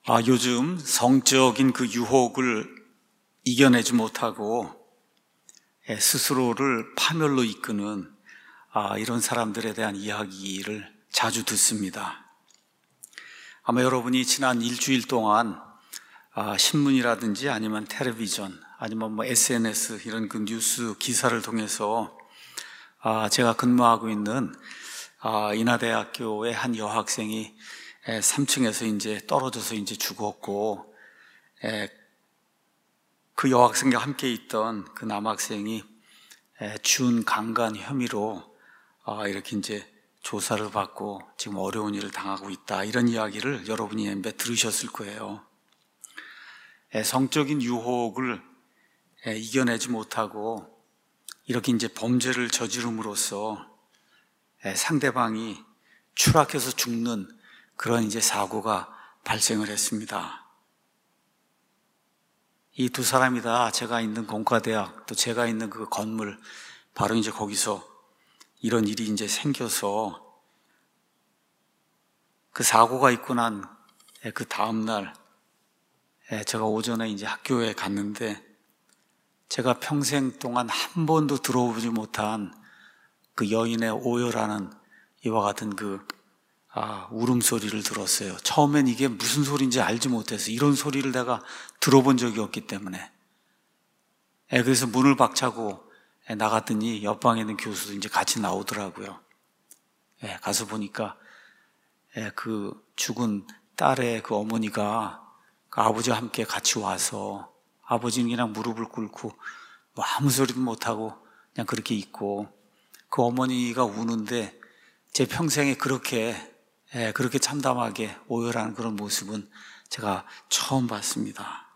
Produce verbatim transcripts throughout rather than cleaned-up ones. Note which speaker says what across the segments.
Speaker 1: 아, 요즘 성적인 그 유혹을 이겨내지 못하고 스스로를 파멸로 이끄는 아, 이런 사람들에 대한 이야기를 자주 듣습니다. 아마 여러분이 지난 일주일 동안 아, 신문이라든지 아니면 텔레비전 아니면 뭐 에스엔에스 이런 그 뉴스 기사를 통해서 아, 제가 근무하고 있는 아, 인하대학교의 한 여학생이 삼 층에서 이제 떨어져서 이제 죽었고, 그 여학생과 함께 있던 그 남학생이 준강간 혐의로 이렇게 이제 조사를 받고 지금 어려운 일을 당하고 있다. 이런 이야기를 여러분이 엠베 들으셨을 거예요. 성적인 유혹을 이겨내지 못하고 이렇게 이제 범죄를 저지름으로써 상대방이 추락해서 죽는 그런 이제 사고가 발생을 했습니다. 이 두 사람이 다 제가 있는 공과대학 또 제가 있는 그 건물 바로 이제 거기서 이런 일이 이제 생겨서 그 사고가 있고 난 그 다음날 제가 오전에 이제 학교에 갔는데 제가 평생 동안 한 번도 들어보지 못한 그 여인의 오열하는 이와 같은 그 아, 울음소리를 들었어요. 처음엔 이게 무슨 소리인지 알지 못해서 이런 소리를 내가 들어본 적이 없기 때문에 예, 그래서 문을 박차고 예, 나갔더니 옆방에 있는 교수도 이제 같이 나오더라고요. 예, 가서 보니까 예, 그 죽은 딸의 그 어머니가 그 아버지와 함께 같이 와서 아버지는 그냥 무릎을 꿇고 뭐 아무 소리도 못하고 그냥 그렇게 있고 그 어머니가 우는데 제 평생에 그렇게 예, 그렇게 참담하게 오열하는 그런 모습은 제가 처음 봤습니다.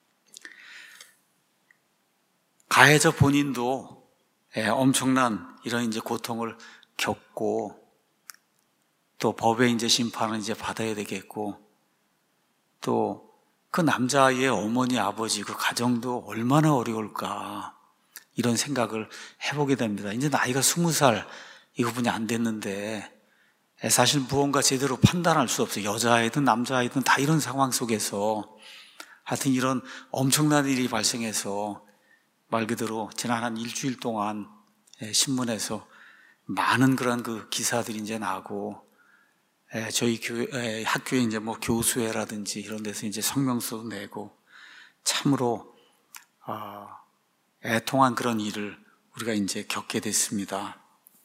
Speaker 1: 가해자 본인도 예, 엄청난 이런 이제 고통을 겪고 또 법의 이제 심판을 이제 받아야 되겠고 또 그 남자아이의 어머니 아버지 그 가정도 얼마나 어려울까 이런 생각을 해보게 됩니다. 이제 나이가 스무 살 이거뿐이 안 됐는데 사실 무언가 제대로 판단할 수 없어요. 여자아이든 남자아이든 다 이런 상황 속에서 하여튼 이런 엄청난 일이 발생해서 말 그대로 지난 한 일주일 동안 신문에서 많은 그런 그 기사들이 이제 나고 저희 교회, 학교에 이제 뭐 교수회라든지 이런 데서 이제 성명서도 내고 참으로 아, 애통한 그런 일을 우리가 이제 겪게 됐습니다.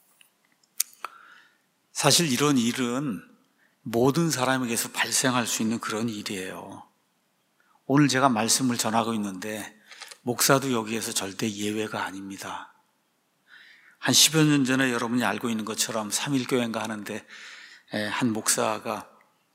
Speaker 1: 사실 이런 일은 모든 사람에게서 발생할 수 있는 그런 일이에요. 오늘 제가 말씀을 전하고 있는데 목사도 여기에서 절대 예외가 아닙니다. 한 십여 년 전에 여러분이 알고 있는 것처럼 삼일교회인가 하는데 한 목사가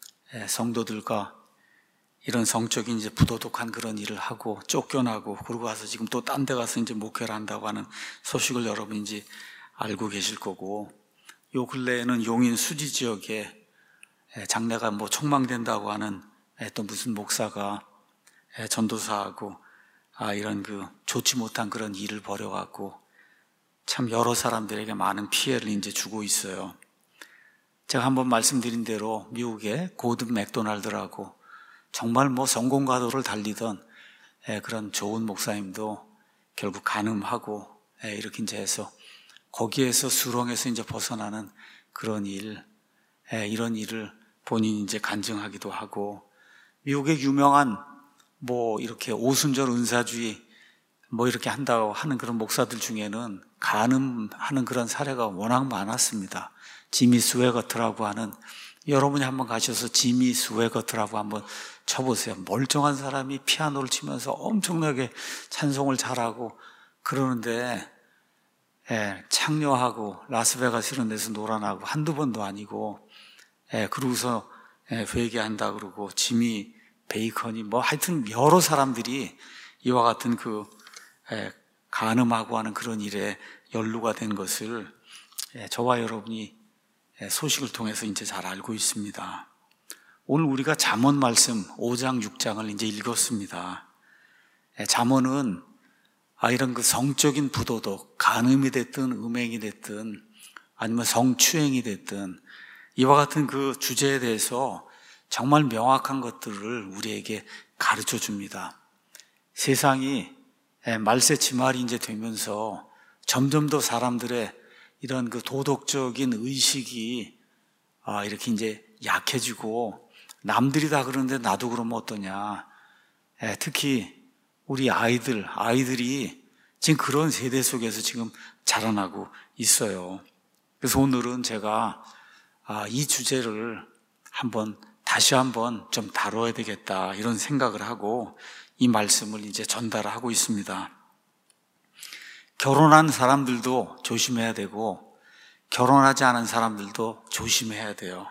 Speaker 1: 성도들과 이런 성적인 이제 부도덕한 그런 일을 하고 쫓겨나고 그러고 와서 지금 또 딴 데 가서 이제 목회를 한다고 하는 소식을 여러분이 이제 알고 계실 거고 요 근래에는 용인 수지 지역에 장래가 뭐 촉망된다고 하는 또 무슨 목사가 전도사하고 아 이런 그 좋지 못한 그런 일을 벌여갖고 참 여러 사람들에게 많은 피해를 이제 주고 있어요. 제가 한번 말씀드린 대로 미국의 고든 맥도날드라고 정말 뭐 성공가도를 달리던 그런 좋은 목사님도 결국 간음하고 이렇게 이제 해서 거기에서 수렁에서 이제 벗어나는 그런 일, 이런 일을 본인이 이제 간증하기도 하고, 미국의 유명한 뭐 이렇게 오순절 은사주의 뭐 이렇게 한다고 하는 그런 목사들 중에는 간음하는 그런 사례가 워낙 많았습니다. 지미 스웨거트라고 하는, 여러분이 한번 가셔서 지미 스웨거트라고 한번 쳐보세요. 멀쩡한 사람이 피아노를 치면서 엄청나게 찬송을 잘하고 그러는데 예, 창녀하고 라스베가스 이런 데서 놀아나고 한두 번도 아니고 예, 그러고서 예, 회개한다 그러고 지미 베이컨이 뭐 하여튼 여러 사람들이 이와 같은 그 예, 간음하고 하는 그런 일에 연루가 된 것을 예, 저와 여러분이 예, 소식을 통해서 이제 잘 알고 있습니다. 오늘 우리가 잠언 말씀 오 장 육 장을 이제 읽었습니다. 예, 잠언은 아, 이런 그 성적인 부도덕, 간음이 됐든 음행이 됐든 아니면 성추행이 됐든 이와 같은 그 주제에 대해서 정말 명확한 것들을 우리에게 가르쳐 줍니다. 세상이 말세지말이 이제 되면서 점점 더 사람들의 이런 그 도덕적인 의식이 아, 이렇게 이제 약해지고 남들이 다 그러는데 나도 그러면 어떠냐. 예, 특히 우리 아이들, 아이들이 지금 그런 세대 속에서 지금 자라나고 있어요. 그래서 오늘은 제가 아, 이 주제를 한번 다시 한번 좀 다뤄야 되겠다 이런 생각을 하고 이 말씀을 이제 전달하고 있습니다. 결혼한 사람들도 조심해야 되고 결혼하지 않은 사람들도 조심해야 돼요.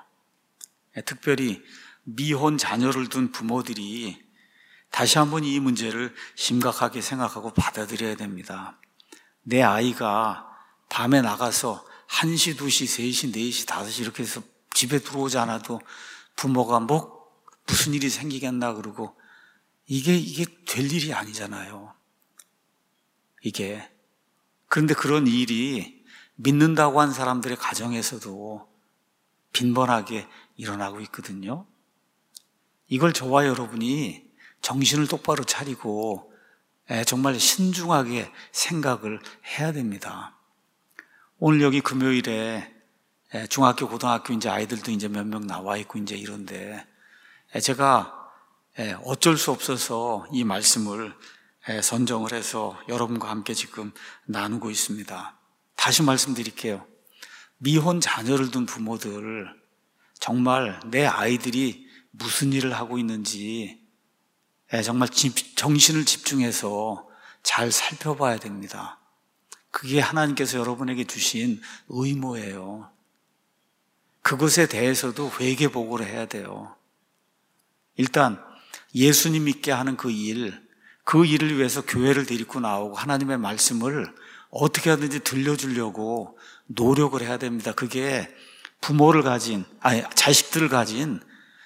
Speaker 1: 특별히 미혼 자녀를 둔 부모들이 다시 한번 이 문제를 심각하게 생각하고 받아들여야 됩니다. 내 아이가 밤에 나가서 한 시, 두 시, 세 시, 네 시, 다섯 시 이렇게 해서 집에 들어오지 않아도 부모가 뭐 무슨 일이 생기겠나 그러고 이게 이게 될 일이 아니잖아요. 이게 그런데 그런 일이 믿는다고 한 사람들의 가정에서도 빈번하게 일어나고 있거든요. 이걸 저와 여러분이 정신을 똑바로 차리고 정말 신중하게 생각을 해야 됩니다. 오늘 여기 금요일에 중학교, 고등학교 이제 아이들도 이제 몇 명 나와 있고 이제 이런데 제가 어쩔 수 없어서 이 말씀을 선정을 해서 여러분과 함께 지금 나누고 있습니다. 다시 말씀드릴게요. 미혼 자녀를 둔 부모들 정말 내 아이들이 무슨 일을 하고 있는지 정말 정신을 집중해서 잘 살펴봐야 됩니다. 그게 하나님께서 여러분에게 주신 의무예요. 그것에 대해서도 회개 보고를 해야 돼요. 일단 예수님 믿게 하는 그 일, 그 일을 위해서 교회를 데리고 나오고 하나님의 말씀을 어떻게 하든지 들려주려고 노력을 해야 됩니다. 그게 부모를 가진, 아니 자식들을 가진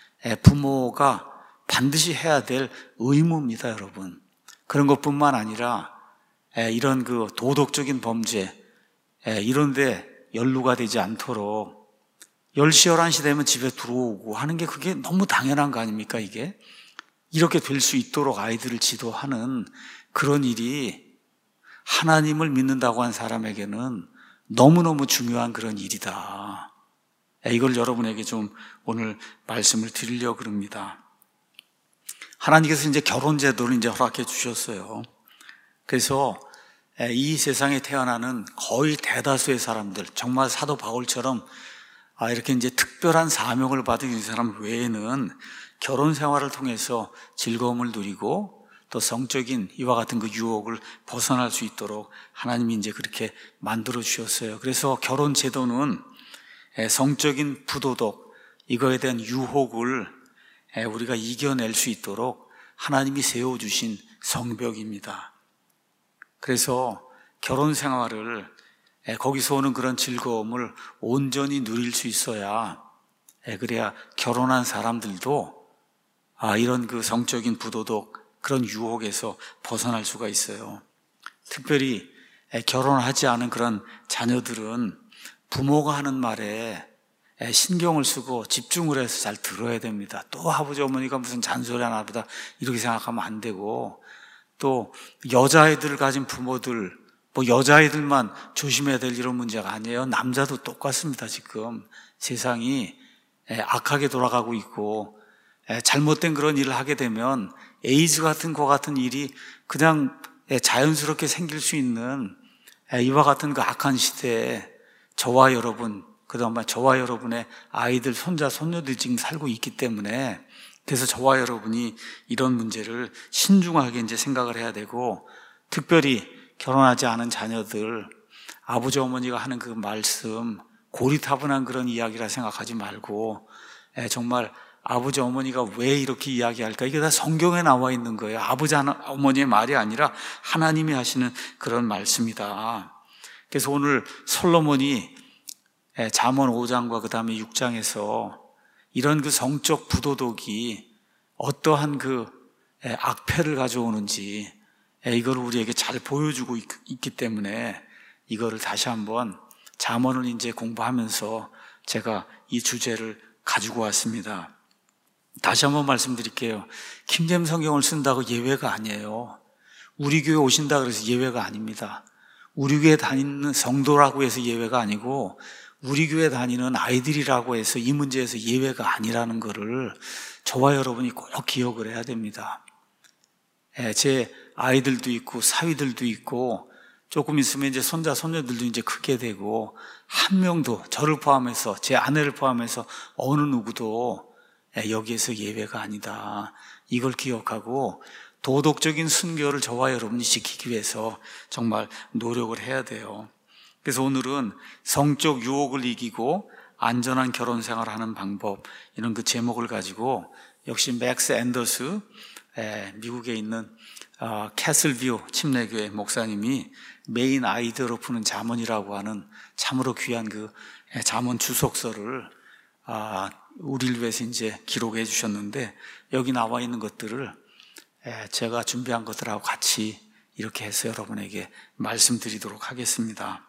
Speaker 1: 부모가 반드시 해야 될 의무입니다, 여러분. 그런 것뿐만 아니라 이런 그 도덕적인 범죄 이런 데 연루가 되지 않도록 열 시, 열한 시 되면 집에 들어오고 하는 게 그게 너무 당연한 거 아닙니까, 이게? 이렇게 될 수 있도록 아이들을 지도하는 그런 일이 하나님을 믿는다고 한 사람에게는 너무너무 중요한 그런 일이다. 이걸 여러분에게 좀 오늘 말씀을 드리려고 합니다. 하나님께서 이제 결혼 제도를 이제 허락해 주셨어요. 그래서 이 세상에 태어나는 거의 대다수의 사람들, 정말 사도 바울처럼 아, 이렇게 이제 특별한 사명을 받은 이 사람 외에는 결혼 생활을 통해서 즐거움을 누리고 또 성적인 이와 같은 그 유혹을 벗어날 수 있도록 하나님이 이제 그렇게 만들어 주셨어요. 그래서 결혼 제도는 성적인 부도덕, 이거에 대한 유혹을 우리가 이겨낼 수 있도록 하나님이 세워주신 성벽입니다. 그래서 결혼 생활을 거기서 오는 그런 즐거움을 온전히 누릴 수 있어야 그래야 결혼한 사람들도 아, 이런 그 성적인 부도덕 그런 유혹에서 벗어날 수가 있어요. 특별히 결혼하지 않은 그런 자녀들은 부모가 하는 말에 신경을 쓰고 집중을 해서 잘 들어야 됩니다. 또 아버지 어머니가 무슨 잔소리 하나 보다 이렇게 생각하면 안 되고 또 여자아이들을 가진 부모들 뭐 여자아이들만 조심해야 될 이런 문제가 아니에요. 남자도 똑같습니다. 지금 세상이 악하게 돌아가고 있고 잘못된 그런 일을 하게 되면 에이즈 같은 거 같은 일이 그냥 자연스럽게 생길 수 있는 이와 같은 그 악한 시대에 저와 여러분, 그다음에 저와 여러분의 아이들, 손자, 손녀들이 지금 살고 있기 때문에 그래서 저와 여러분이 이런 문제를 신중하게 이제 생각을 해야 되고 특별히 결혼하지 않은 자녀들, 아버지 어머니가 하는 그 말씀 고리타분한 그런 이야기라 생각하지 말고 정말 아버지 어머니가 왜 이렇게 이야기할까? 이게 다 성경에 나와 있는 거예요. 아버지 어머니의 말이 아니라 하나님이 하시는 그런 말씀이다. 그래서 오늘 솔로몬이 잠언 오 장과 그 다음에 육 장에서 이런 그 성적 부도덕이 어떠한 그 악패를 가져오는지 이걸 우리에게 잘 보여주고 있기 때문에 이거를 다시 한번 잠언을 이제 공부하면서 제가 이 주제를 가지고 왔습니다. 다시 한번 말씀드릴게요. 킹잼 성경을 쓴다고 예외가 아니에요. 우리 교회 오신다 그래서 예외가 아닙니다. 우리 교회 다니는 성도라고 해서 예외가 아니고 우리 교회 다니는 아이들이라고 해서 이 문제에서 예외가 아니라는 것을 저와 여러분이 꼭 기억을 해야 됩니다. 제 아이들도 있고 사위들도 있고 조금 있으면 이제 손자 손녀들도 이제 크게 되고 한 명도 저를 포함해서 제 아내를 포함해서 어느 누구도 여기에서 예외가 아니다. 이걸 기억하고 도덕적인 순결을 저와 여러분이 지키기 위해서 정말 노력을 해야 돼요. 그래서 오늘은 성적 유혹을 이기고 안전한 결혼 생활을 하는 방법, 이런 그 제목을 가지고 역시 맥스 앤더스, 미국에 있는 캐슬뷰 침례교회 목사님이 메인 아이디어로 푸는 잠언이라고 하는 참으로 귀한 그 잠언 주석서를 우리를 위해서 이제 기록해 주셨는데, 여기 나와 있는 것들을 제가 준비한 것들하고 같이 이렇게 해서 여러분에게 말씀드리도록 하겠습니다.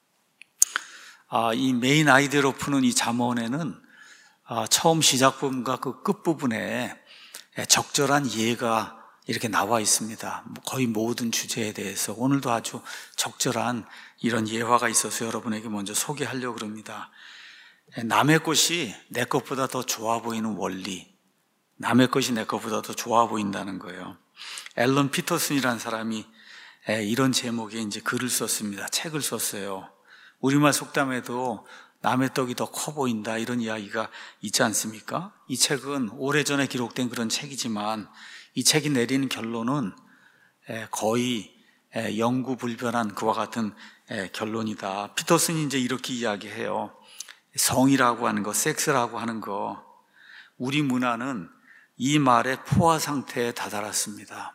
Speaker 1: 이 메인 아이디어로 푸는 이 잠언에는 처음 시작 부분과 그 끝부분에 적절한 예가 이렇게 나와 있습니다. 거의 모든 주제에 대해서 오늘도 아주 적절한 이런 예화가 있어서 여러분에게 먼저 소개하려고 합니다. 남의 것이 내 것보다 더 좋아 보이는 원리, 남의 것이 내 것보다 더 좋아 보인다는 거예요. 앨런 피터슨이라는 사람이 이런 제목의 이제 글을 썼습니다. 책을 썼어요. 우리말 속담에도 남의 떡이 더 커 보인다, 이런 이야기가 있지 않습니까? 이 책은 오래전에 기록된 그런 책이지만 이 책이 내리는 결론은 거의 영구불변한 그와 같은 결론이다. 피터슨이 이제 이렇게 이야기해요. 성이라고 하는 거, 섹스라고 하는 거, 우리 문화는 이 말의 포화 상태에 다다랐습니다.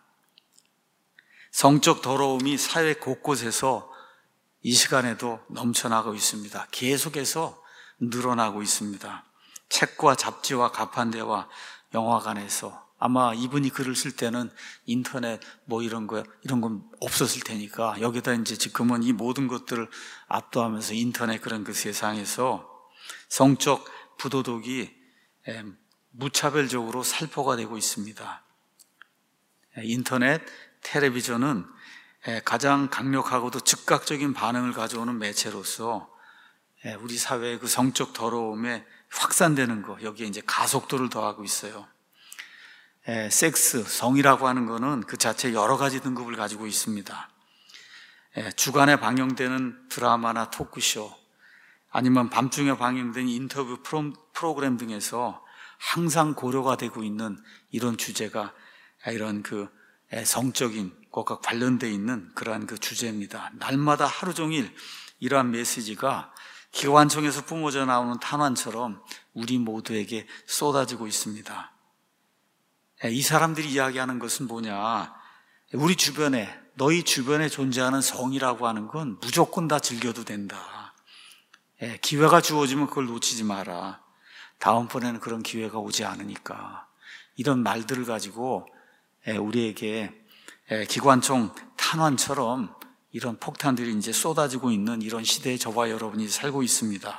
Speaker 1: 성적 더러움이 사회 곳곳에서 이 시간에도 넘쳐나고 있습니다. 계속해서 늘어나고 있습니다. 책과 잡지와 가판대와 영화관에서, 아마 이분이 글을 쓸 때는 인터넷 뭐 이런 거 이런 건 없었을 테니까 여기다 이제 지금은 이 모든 것들을 압도하면서 인터넷 그런 그 세상에서 성적 부도덕이 무차별적으로 살포가 되고 있습니다. 인터넷, 텔레비전은 가장 강력하고도 즉각적인 반응을 가져오는 매체로서 우리 사회의 그 성적 더러움에 확산되는 거, 여기에 이제 가속도를 더하고 있어요. 섹스, 성이라고 하는 거는 그 자체 여러 가지 등급을 가지고 있습니다. 주간에 방영되는 드라마나 토크쇼, 아니면 밤중에 방영된 인터뷰 프로그램 등에서 항상 고려가 되고 있는 이런 주제가 이런 그 성적인 것과 관련되어 있는 그러한 그 주제입니다. 날마다 하루 종일 이러한 메시지가 기관총에서 뿜어져 나오는 탄환처럼 우리 모두에게 쏟아지고 있습니다. 이 사람들이 이야기하는 것은 뭐냐? 우리 주변에, 너희 주변에 존재하는 성이라고 하는 건 무조건 다 즐겨도 된다. 기회가 주어지면 그걸 놓치지 마라. 다음번에는 그런 기회가 오지 않으니까. 이런 말들을 가지고 우리에게 기관총 탄환처럼 이런 폭탄들이 이제 쏟아지고 있는 이런 시대에 저와 여러분이 살고 있습니다.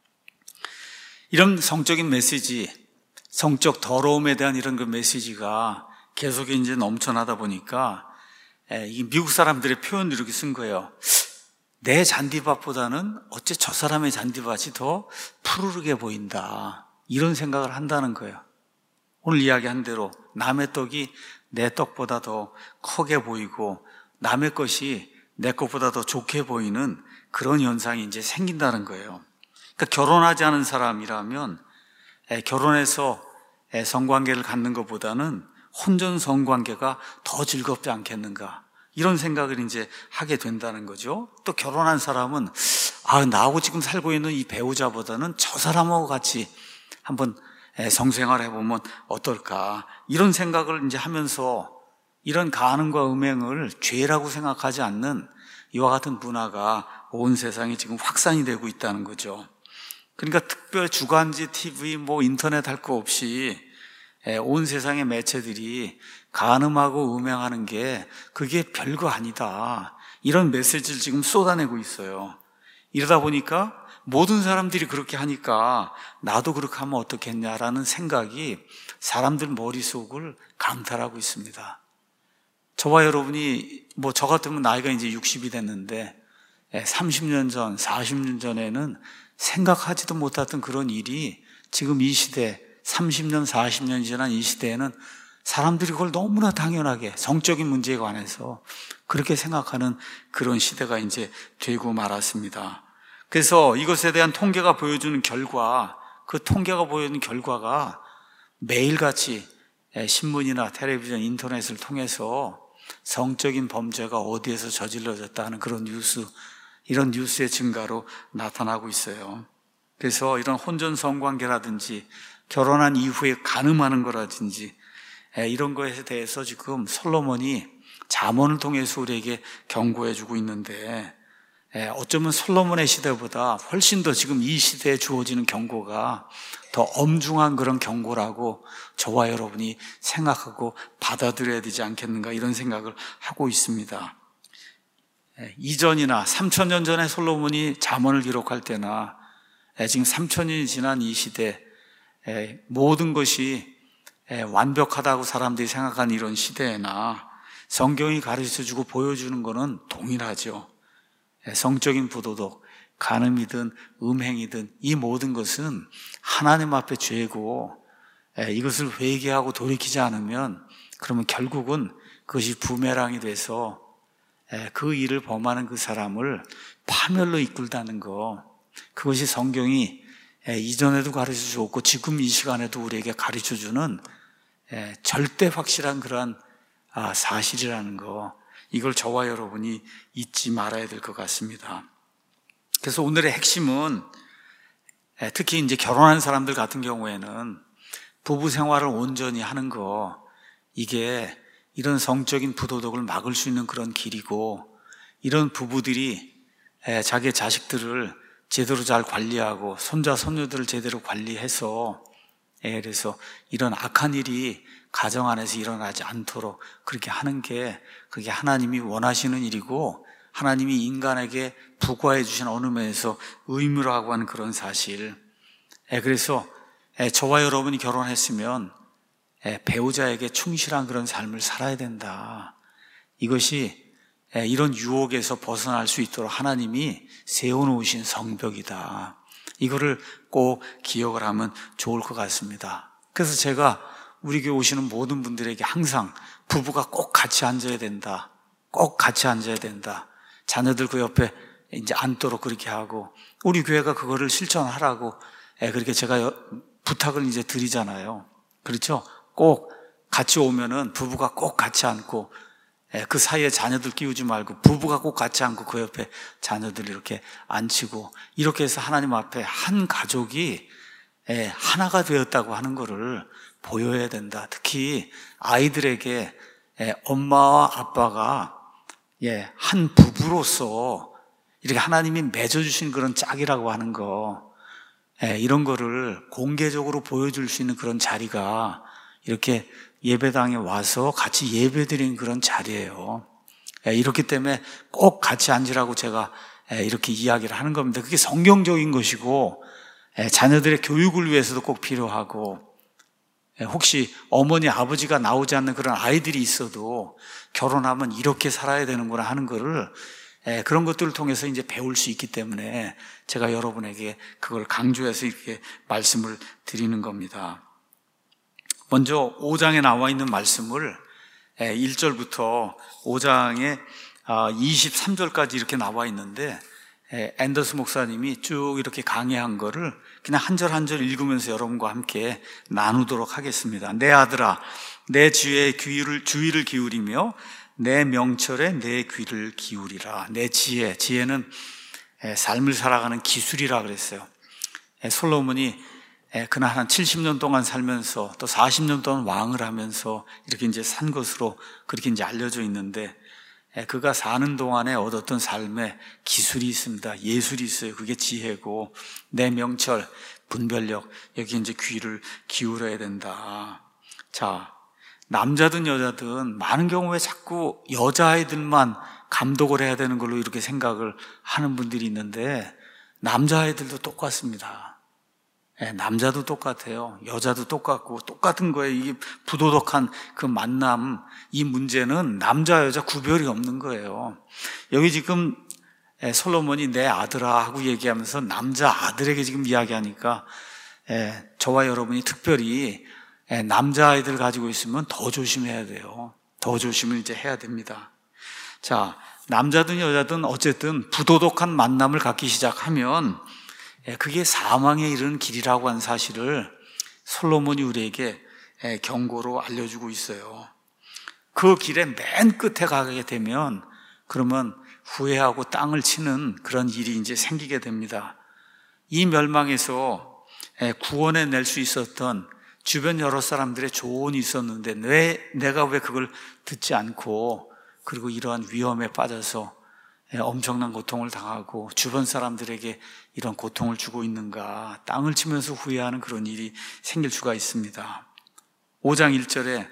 Speaker 1: 이런 성적인 메시지, 성적 더러움에 대한 이런 그 메시지가 계속 이제 넘쳐나다 보니까 이 미국 사람들의 표현을 이렇게 쓴 거예요. 내 잔디밭보다는 어째 저 사람의 잔디밭이 더 푸르르게 보인다, 이런 생각을 한다는 거예요. 오늘 이야기한 대로 남의 떡이 내 떡보다 더 크게 보이고 남의 것이 내 것보다 더 좋게 보이는 그런 현상이 이제 생긴다는 거예요. 그러니까 결혼하지 않은 사람이라면 결혼해서 성관계를 갖는 것보다는 혼전 성관계가 더 즐겁지 않겠는가, 이런 생각을 이제 하게 된다는 거죠. 또 결혼한 사람은 아, 나하고 지금 살고 있는 이 배우자보다는 저 사람하고 같이 한번 성생활 해보면 어떨까, 이런 생각을 이제 하면서 이런 가늠과 음행을 죄라고 생각하지 않는 이와 같은 문화가 온 세상에 지금 확산이 되고 있다는 거죠. 그러니까 특별 주간지, 티비, 뭐 인터넷 할 거 없이 온 세상의 매체들이 간음하고 음행하는 게 그게 별거 아니다, 이런 메시지를 지금 쏟아내고 있어요. 이러다 보니까 모든 사람들이 그렇게 하니까 나도 그렇게 하면 어떻겠냐라는 생각이 사람들 머릿속을 강탈하고 있습니다. 저와 여러분이 뭐 저 같으면 나이가 이제 육십이 됐는데 삼십 년 전, 사십 년 전에는 생각하지도 못했던 그런 일이 지금 이 시대, 삼십 년, 사십 년이 지난 이 시대에는 사람들이 그걸 너무나 당연하게 성적인 문제에 관해서 그렇게 생각하는 그런 시대가 이제 되고 말았습니다. 그래서 이것에 대한 통계가 보여주는 결과, 그 통계가 보여주는 결과가 매일같이 신문이나 텔레비전, 인터넷을 통해서 성적인 범죄가 어디에서 저질러졌다 하는 그런 뉴스, 이런 뉴스의 증가로 나타나고 있어요. 그래서 이런 혼전 성관계라든지 결혼한 이후에 간음하는 거라든지 이런 것에 대해서 지금 솔로몬이 잠언을 통해서 우리에게 경고해 주고 있는데, 어쩌면 솔로몬의 시대보다 훨씬 더 지금 이 시대에 주어지는 경고가 더 엄중한 그런 경고라고 저와 여러분이 생각하고 받아들여야 되지 않겠는가, 이런 생각을 하고 있습니다. 이전이나 삼천 년 전에 솔로몬이 잠언을 기록할 때나 지금 삼천 년이 지난 이 시대, 모든 것이 완벽하다고 사람들이 생각하는 이런 시대에나 성경이 가르쳐주고 보여주는 것은 동일하죠. 성적인 부도덕, 간음이든 음행이든 이 모든 것은 하나님 앞에 죄고, 이것을 회개하고 돌이키지 않으면 그러면 결국은 그것이 부메랑이 돼서 그 일을 범하는 그 사람을 파멸로 이끌다는 거, 그것이 성경이 이전에도 가르쳐 주었고 지금 이 시간에도 우리에게 가르쳐 주는 절대 확실한 그러한 사실이라는 거, 이걸 저와 여러분이 잊지 말아야 될 것 같습니다. 그래서 오늘의 핵심은 특히 이제 결혼한 사람들 같은 경우에는 부부 생활을 온전히 하는 거, 이게 이런 성적인 부도덕을 막을 수 있는 그런 길이고, 이런 부부들이 자기의 자식들을 제대로 잘 관리하고 손자 손녀들을 제대로 관리해서, 그래서 이런 악한 일이 가정 안에서 일어나지 않도록 그렇게 하는 게, 그게 하나님이 원하시는 일이고 하나님이 인간에게 부과해 주신 어느 면에서 의무라고 하는 그런 사실. 그래서 저와 여러분이 결혼했으면 배우자에게 충실한 그런 삶을 살아야 된다. 이것이 이런 유혹에서 벗어날 수 있도록 하나님이 세워놓으신 성벽이다. 이거를 꼭 기억을 하면 좋을 것 같습니다. 그래서 제가 우리 교회 오시는 모든 분들에게 항상 부부가 꼭 같이 앉아야 된다. 꼭 같이 앉아야 된다. 자녀들 그 옆에 이제 앉도록 그렇게 하고, 우리 교회가 그거를 실천하라고 그렇게 제가 부탁을 이제 드리잖아요. 그렇죠? 꼭 같이 오면은 부부가 꼭 같이 앉고, 그 사이에 자녀들 끼우지 말고 부부가 꼭 같이 앉고 그 옆에 자녀들 이렇게 앉히고, 이렇게 해서 하나님 앞에 한 가족이 하나가 되었다고 하는 것을 보여야 된다. 특히 아이들에게 엄마와 아빠가 한 부부로서 이렇게 하나님이 맺어주신 그런 짝이라고 하는 거, 이런 거를 공개적으로 보여줄 수 있는 그런 자리가 이렇게 예배당에 와서 같이 예배드리는 그런 자리예요. 이렇기 때문에 꼭 같이 앉으라고 제가 이렇게 이야기를 하는 겁니다. 그게 성경적인 것이고 자녀들의 교육을 위해서도 꼭 필요하고, 혹시 어머니 아버지가 나오지 않는 그런 아이들이 있어도 결혼하면 이렇게 살아야 되는구나 하는 거를, 그런 것들을 통해서 이제 배울 수 있기 때문에 제가 여러분에게 그걸 강조해서 이렇게 말씀을 드리는 겁니다. 먼저 오 장에 나와 있는 말씀을 일 절부터 오 장의 이십삼 절까지 이렇게 나와 있는데, 앤더스 목사님이 쭉 이렇게 강의한 거를 그냥 한 절 한 절 읽으면서 여러분과 함께 나누도록 하겠습니다. 내 아들아, 내 지혜에 귀를, 주의를 기울이며 내 명철에 내 귀를 기울이라. 내 지혜, 지혜는 삶을 살아가는 기술이라 그랬어요. 솔로몬이 그날 한 칠십 년 동안 살면서 또 사십 년 동안 왕을 하면서 이렇게 이제 산 것으로 그렇게 이제 알려져 있는데, 그가 사는 동안에 얻었던 삶에 기술이 있습니다. 예술이 있어요. 그게 지혜고, 내 명철, 분별력, 여기 이제 귀를 기울여야 된다. 자, 남자든 여자든 많은 경우에 자꾸 여자아이들만 감독을 해야 되는 걸로 이렇게 생각을 하는 분들이 있는데, 남자아이들도 똑같습니다. 예, 남자도 똑같아요. 여자도 똑같고 똑같은 거예요. 이게 부도덕한 그 만남, 이 문제는 남자 여자 구별이 없는 거예요. 여기 지금 예, 솔로몬이 내 아들아 하고 얘기하면서 남자 아들에게 지금 이야기하니까 예, 저와 여러분이 특별히 예, 남자아이들 가지고 있으면 더 조심해야 돼요. 더 조심을 이제 해야 됩니다. 자, 남자든 여자든 어쨌든 부도덕한 만남을 갖기 시작하면 그게 사망에 이르는 길이라고 하는 사실을 솔로몬이 우리에게 경고로 알려주고 있어요. 그 길의 맨 끝에 가게 되면 그러면 후회하고 땅을 치는 그런 일이 이제 생기게 됩니다. 이 멸망에서 구원해낼 수 있었던 주변 여러 사람들의 조언이 있었는데 왜 내가 왜 그걸 듣지 않고 그리고 이러한 위험에 빠져서 엄청난 고통을 당하고 주변 사람들에게 이런 고통을 주고 있는가, 땅을 치면서 후회하는 그런 일이 생길 수가 있습니다. 오 장 일 절에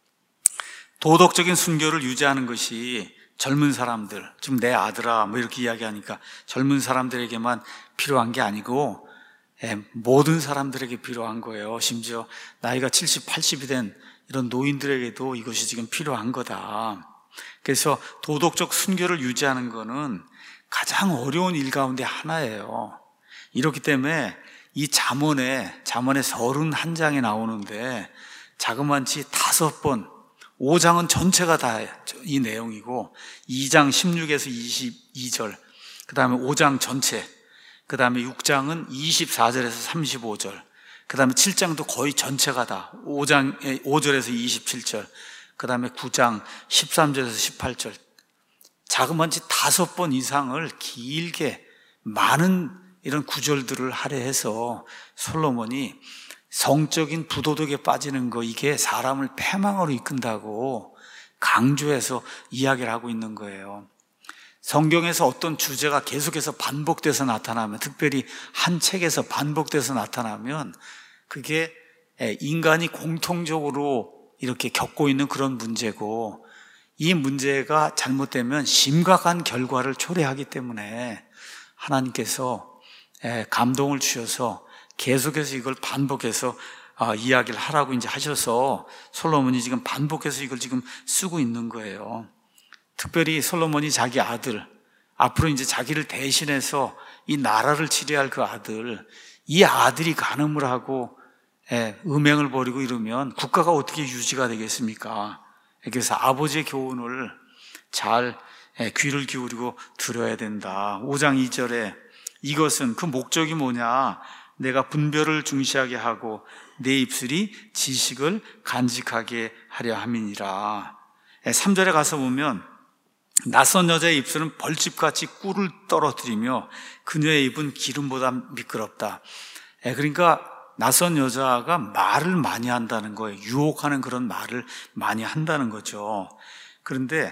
Speaker 1: 도덕적인 순교를 유지하는 것이 젊은 사람들, 지금 내 아들아 뭐 이렇게 이야기하니까 젊은 사람들에게만 필요한 게 아니고 모든 사람들에게 필요한 거예요. 심지어 나이가 칠십, 팔십이 된 이런 노인들에게도 이것이 지금 필요한 거다. 그래서 도덕적 순교를 유지하는 것은 가장 어려운 일 가운데 하나예요. 이렇기 때문에 이 잠언에, 잠언에 서른한 장이 나오는데 자그만치 다섯 번, 오 장은 전체가 다 이 내용이고 이 장 십육에서 이십이 절, 그 다음에 오 장 전체, 그 다음에 육 장은 이십사 절에서 삼십오 절, 그 다음에 칠 장도 거의 전체가 다 오 장, 오 절에서 이십칠 절, 그 다음에 구 장 십삼 절에서 십팔 절, 자그만치 다섯 번 이상을 길게 많은 이런 구절들을 할애해서 솔로몬이 성적인 부도덕에 빠지는 거, 이게 사람을 패망으로 이끈다고 강조해서 이야기를 하고 있는 거예요. 성경에서 어떤 주제가 계속해서 반복돼서 나타나면, 특별히 한 책에서 반복돼서 나타나면 그게 인간이 공통적으로 이렇게 겪고 있는 그런 문제고, 이 문제가 잘못되면 심각한 결과를 초래하기 때문에 하나님께서 감동을 주셔서 계속해서 이걸 반복해서 이야기를 하라고 이제 하셔서 솔로몬이 지금 반복해서 이걸 지금 쓰고 있는 거예요. 특별히 솔로몬이 자기 아들, 앞으로 이제 자기를 대신해서 이 나라를 치료할 그 아들, 이 아들이 간음을 하고 음행을 벌이고 이러면 국가가 어떻게 유지가 되겠습니까? 그래서 아버지의 교훈을 잘 귀를 기울이고 들어야 된다. 오 장 이 절에 이것은, 그 목적이 뭐냐? 내가 분별을 중시하게 하고 내 입술이 지식을 간직하게 하려 함이니라. 삼 절에 가서 보면 낯선 여자의 입술은 벌집같이 꿀을 떨어뜨리며 그녀의 입은 기름보다 미끄럽다. 그러니까 낯선 여자가 말을 많이 한다는 거예요. 유혹하는 그런 말을 많이 한다는 거죠. 그런데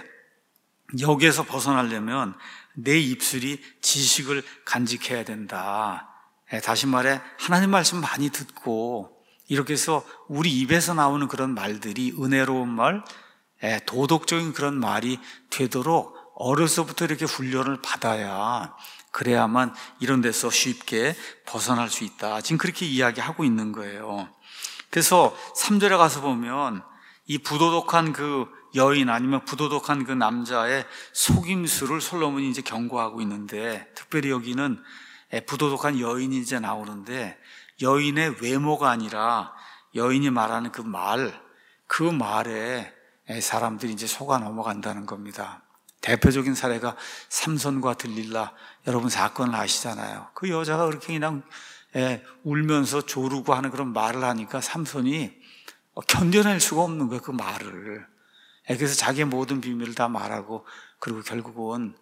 Speaker 1: 여기에서 벗어나려면 내 입술이 지식을 간직해야 된다. 다시 말해 하나님 말씀 많이 듣고, 이렇게 해서 우리 입에서 나오는 그런 말들이 은혜로운 말, 도덕적인 그런 말이 되도록 어려서부터 이렇게 훈련을 받아야, 그래야만 이런 데서 쉽게 벗어날 수 있다. 지금 그렇게 이야기하고 있는 거예요. 그래서 삼 절에 가서 보면 이 부도덕한 그 여인, 아니면 부도덕한 그 남자의 속임수를 솔로몬이 이제 경고하고 있는데, 특별히 여기는 부도덕한 여인이 이제 나오는데, 여인의 외모가 아니라 여인이 말하는 그 말, 그 말에 사람들이 이제 속아 넘어간다는 겁니다. 대표적인 사례가 삼손과 들릴라, 여러분 사건을 아시잖아요. 그 여자가 그렇게 그냥 울면서 조르고 하는 그런 말을 하니까 삼손이 견뎌낼 수가 없는 거예요, 그 말을. 그래서 자기의 모든 비밀을 다 말하고, 그리고 결국은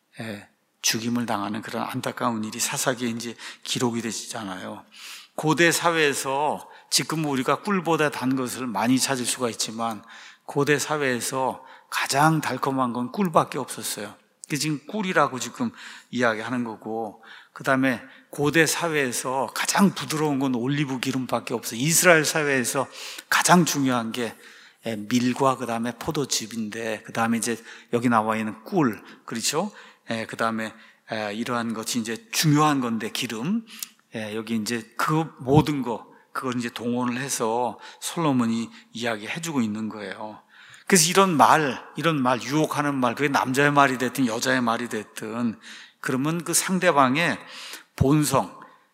Speaker 1: 죽임을 당하는 그런 안타까운 일이 사사기에 이제 기록이 되시잖아요. 고대 사회에서 지금 우리가 꿀보다 단 것을 많이 찾을 수가 있지만, 고대 사회에서 가장 달콤한 건 꿀밖에 없었어요. 그게 지금 꿀이라고 지금 이야기하는 거고, 그 다음에 고대 사회에서 가장 부드러운 건 올리브 기름밖에 없어요. 이스라엘 사회에서 가장 중요한 게 밀과 그 다음에 포도즙인데, 그 다음에 이제 여기 나와 있는 꿀, 그렇죠? 그 다음에 이러한 것이 이제 중요한 건데, 기름. 여기 이제 그 모든 거, 그걸 이제 동원을 해서 솔로몬이 이야기해주고 있는 거예요. 그래서 이런 말, 이런 말, 유혹하는 말, 그게 남자의 말이 됐든 여자의 말이 됐든, 그러면 그 상대방의 본성,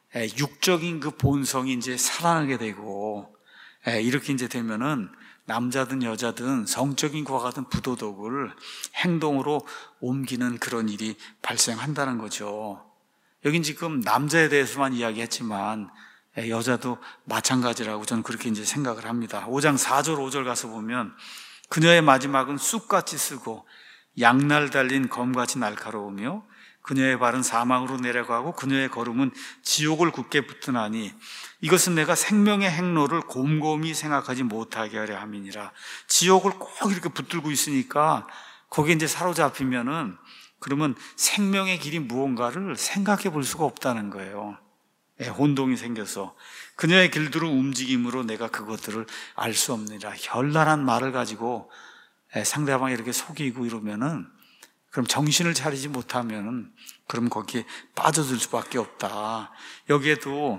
Speaker 1: 육적인 그 본성이 이제 살아나게 되고, 이렇게 이제 되면은 남자든 여자든 성적인 것과 같은 부도덕을 행동으로 옮기는 그런 일이 발생한다는 거죠. 여긴 지금 남자에 대해서만 이야기했지만 여자도 마찬가지라고 저는 그렇게 이제 생각을 합니다. 오 장 사 절 오 절 가서 보면, 그녀의 마지막은 쑥같이 쓰고 양날 달린 검같이 날카로우며 그녀의 발은 사망으로 내려가고 그녀의 걸음은 지옥을 굳게 붙으나니 이것은 내가 생명의 행로를 곰곰이 생각하지 못하게 하려 함이니라. 지옥을 꼭 이렇게 붙들고 있으니까 거기에 이제 사로잡히면은, 그러면 생명의 길이 무언가를 생각해 볼 수가 없다는 거예요. 예, 혼동이 생겨서 그녀의 길들을 움직임으로 내가 그것들을 알 수 없느니라. 현란한 말을 가지고 상대방이 이렇게 속이고 이러면은, 그럼 정신을 차리지 못하면은 그럼 거기에 빠져들 수밖에 없다. 여기에도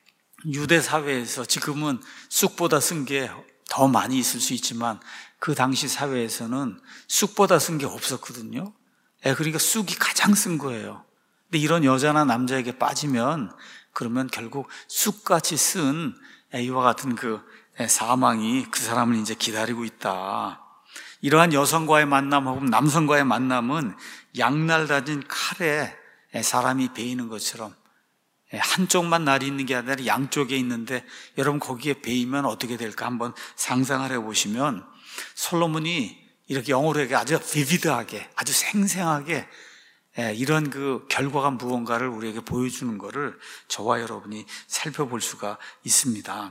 Speaker 1: 유대 사회에서 지금은 쑥보다 쓴 게 더 많이 있을 수 있지만 그 당시 사회에서는 쑥보다 쓴 게 없었거든요. 예, 그러니까 쑥이 가장 쓴 거예요. 근데 이런 여자나 남자에게 빠지면 그러면 결국 쑥같이 쓴 이와 같은 그 사망이 그 사람을 이제 기다리고 있다. 이러한 여성과의 만남 혹은 남성과의 만남은 양날 다진 칼에 사람이 베이는 것처럼 한쪽만 날이 있는 게 아니라 양쪽에 있는데, 여러분 거기에 베이면 어떻게 될까 한번 상상을 해보시면, 솔로몬이 이렇게 영어로 얘기해 아주 비비드하게, 아주 생생하게 이런 그 결과가 무언가를 우리에게 보여주는 것을 저와 여러분이 살펴볼 수가 있습니다.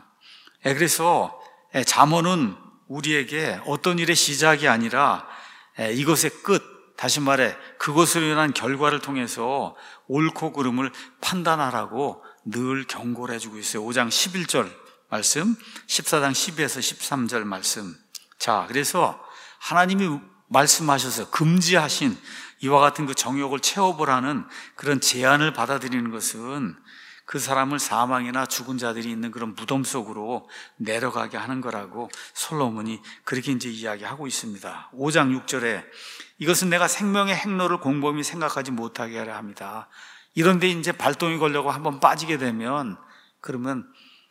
Speaker 1: 그래서 잠언은 우리에게 어떤 일의 시작이 아니라 이것의 끝, 다시 말해 그것으로 인한 결과를 통해서 옳고 그름을 판단하라고 늘 경고를 해주고 있어요. 오 장 십일 절 말씀, 십사 장 십이에서 십삼 절 말씀. 자, 그래서 하나님이 말씀하셔서 금지하신 이와 같은 그 정욕을 채워보라는 그런 제안을 받아들이는 것은 그 사람을 사망이나 죽은 자들이 있는 그런 무덤 속으로 내려가게 하는 거라고 솔로몬이 그렇게 이제 이야기하고 있습니다. 오 장 육 절에 이것은 내가 생명의 행로를 곰곰이 생각하지 못하게 하려 합니다. 이런데 이제 발동이 걸려고 한번 빠지게 되면 그러면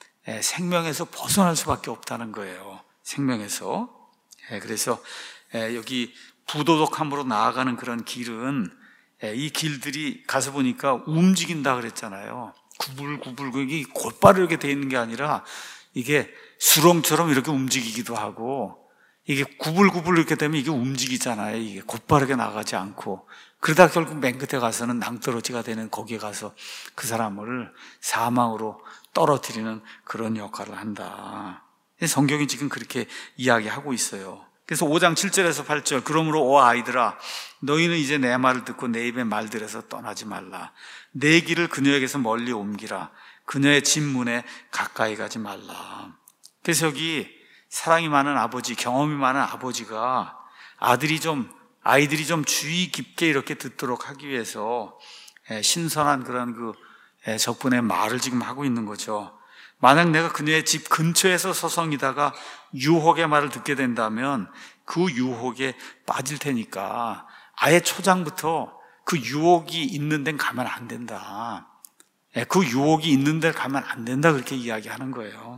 Speaker 1: 생명에서 벗어날 수밖에 없다는 거예요. 생명에서. 그래서 여기 부도덕함으로 나아가는 그런 길은, 이 길들이 가서 보니까 움직인다 그랬잖아요. 구불구불, 이게 곧바로 이렇게 돼 있는 게 아니라 이게 수렁처럼 이렇게 움직이기도 하고, 이게 구불구불 이렇게 되면 이게 움직이잖아요. 이게 곧바르게 나가지 않고, 그러다 결국 맨 끝에 가서는 낭떠러지가 되는, 거기에 가서 그 사람을 사망으로 떨어뜨리는 그런 역할을 한다. 성경이 지금 그렇게 이야기하고 있어요. 그래서 오 장 칠 절에서 팔 절, 그러므로 오 아이들아 너희는 이제 내 말을 듣고 내 입의 말들에서 떠나지 말라. 내 길을 그녀에게서 멀리 옮기라. 그녀의 집문에 가까이 가지 말라. 그래서 여기 사랑이 많은 아버지, 경험이 많은 아버지가 아들이 좀, 아이들이 좀 주의 깊게 이렇게 듣도록 하기 위해서 신선한 그런 그 적분의 말을 지금 하고 있는 거죠. 만약 내가 그녀의 집 근처에서 서성이다가 유혹의 말을 듣게 된다면 그 유혹에 빠질 테니까 아예 초장부터 그 유혹이 있는 데는 가면 안 된다. 그 유혹이 있는 데를 가면 안 된다, 그렇게 이야기하는 거예요.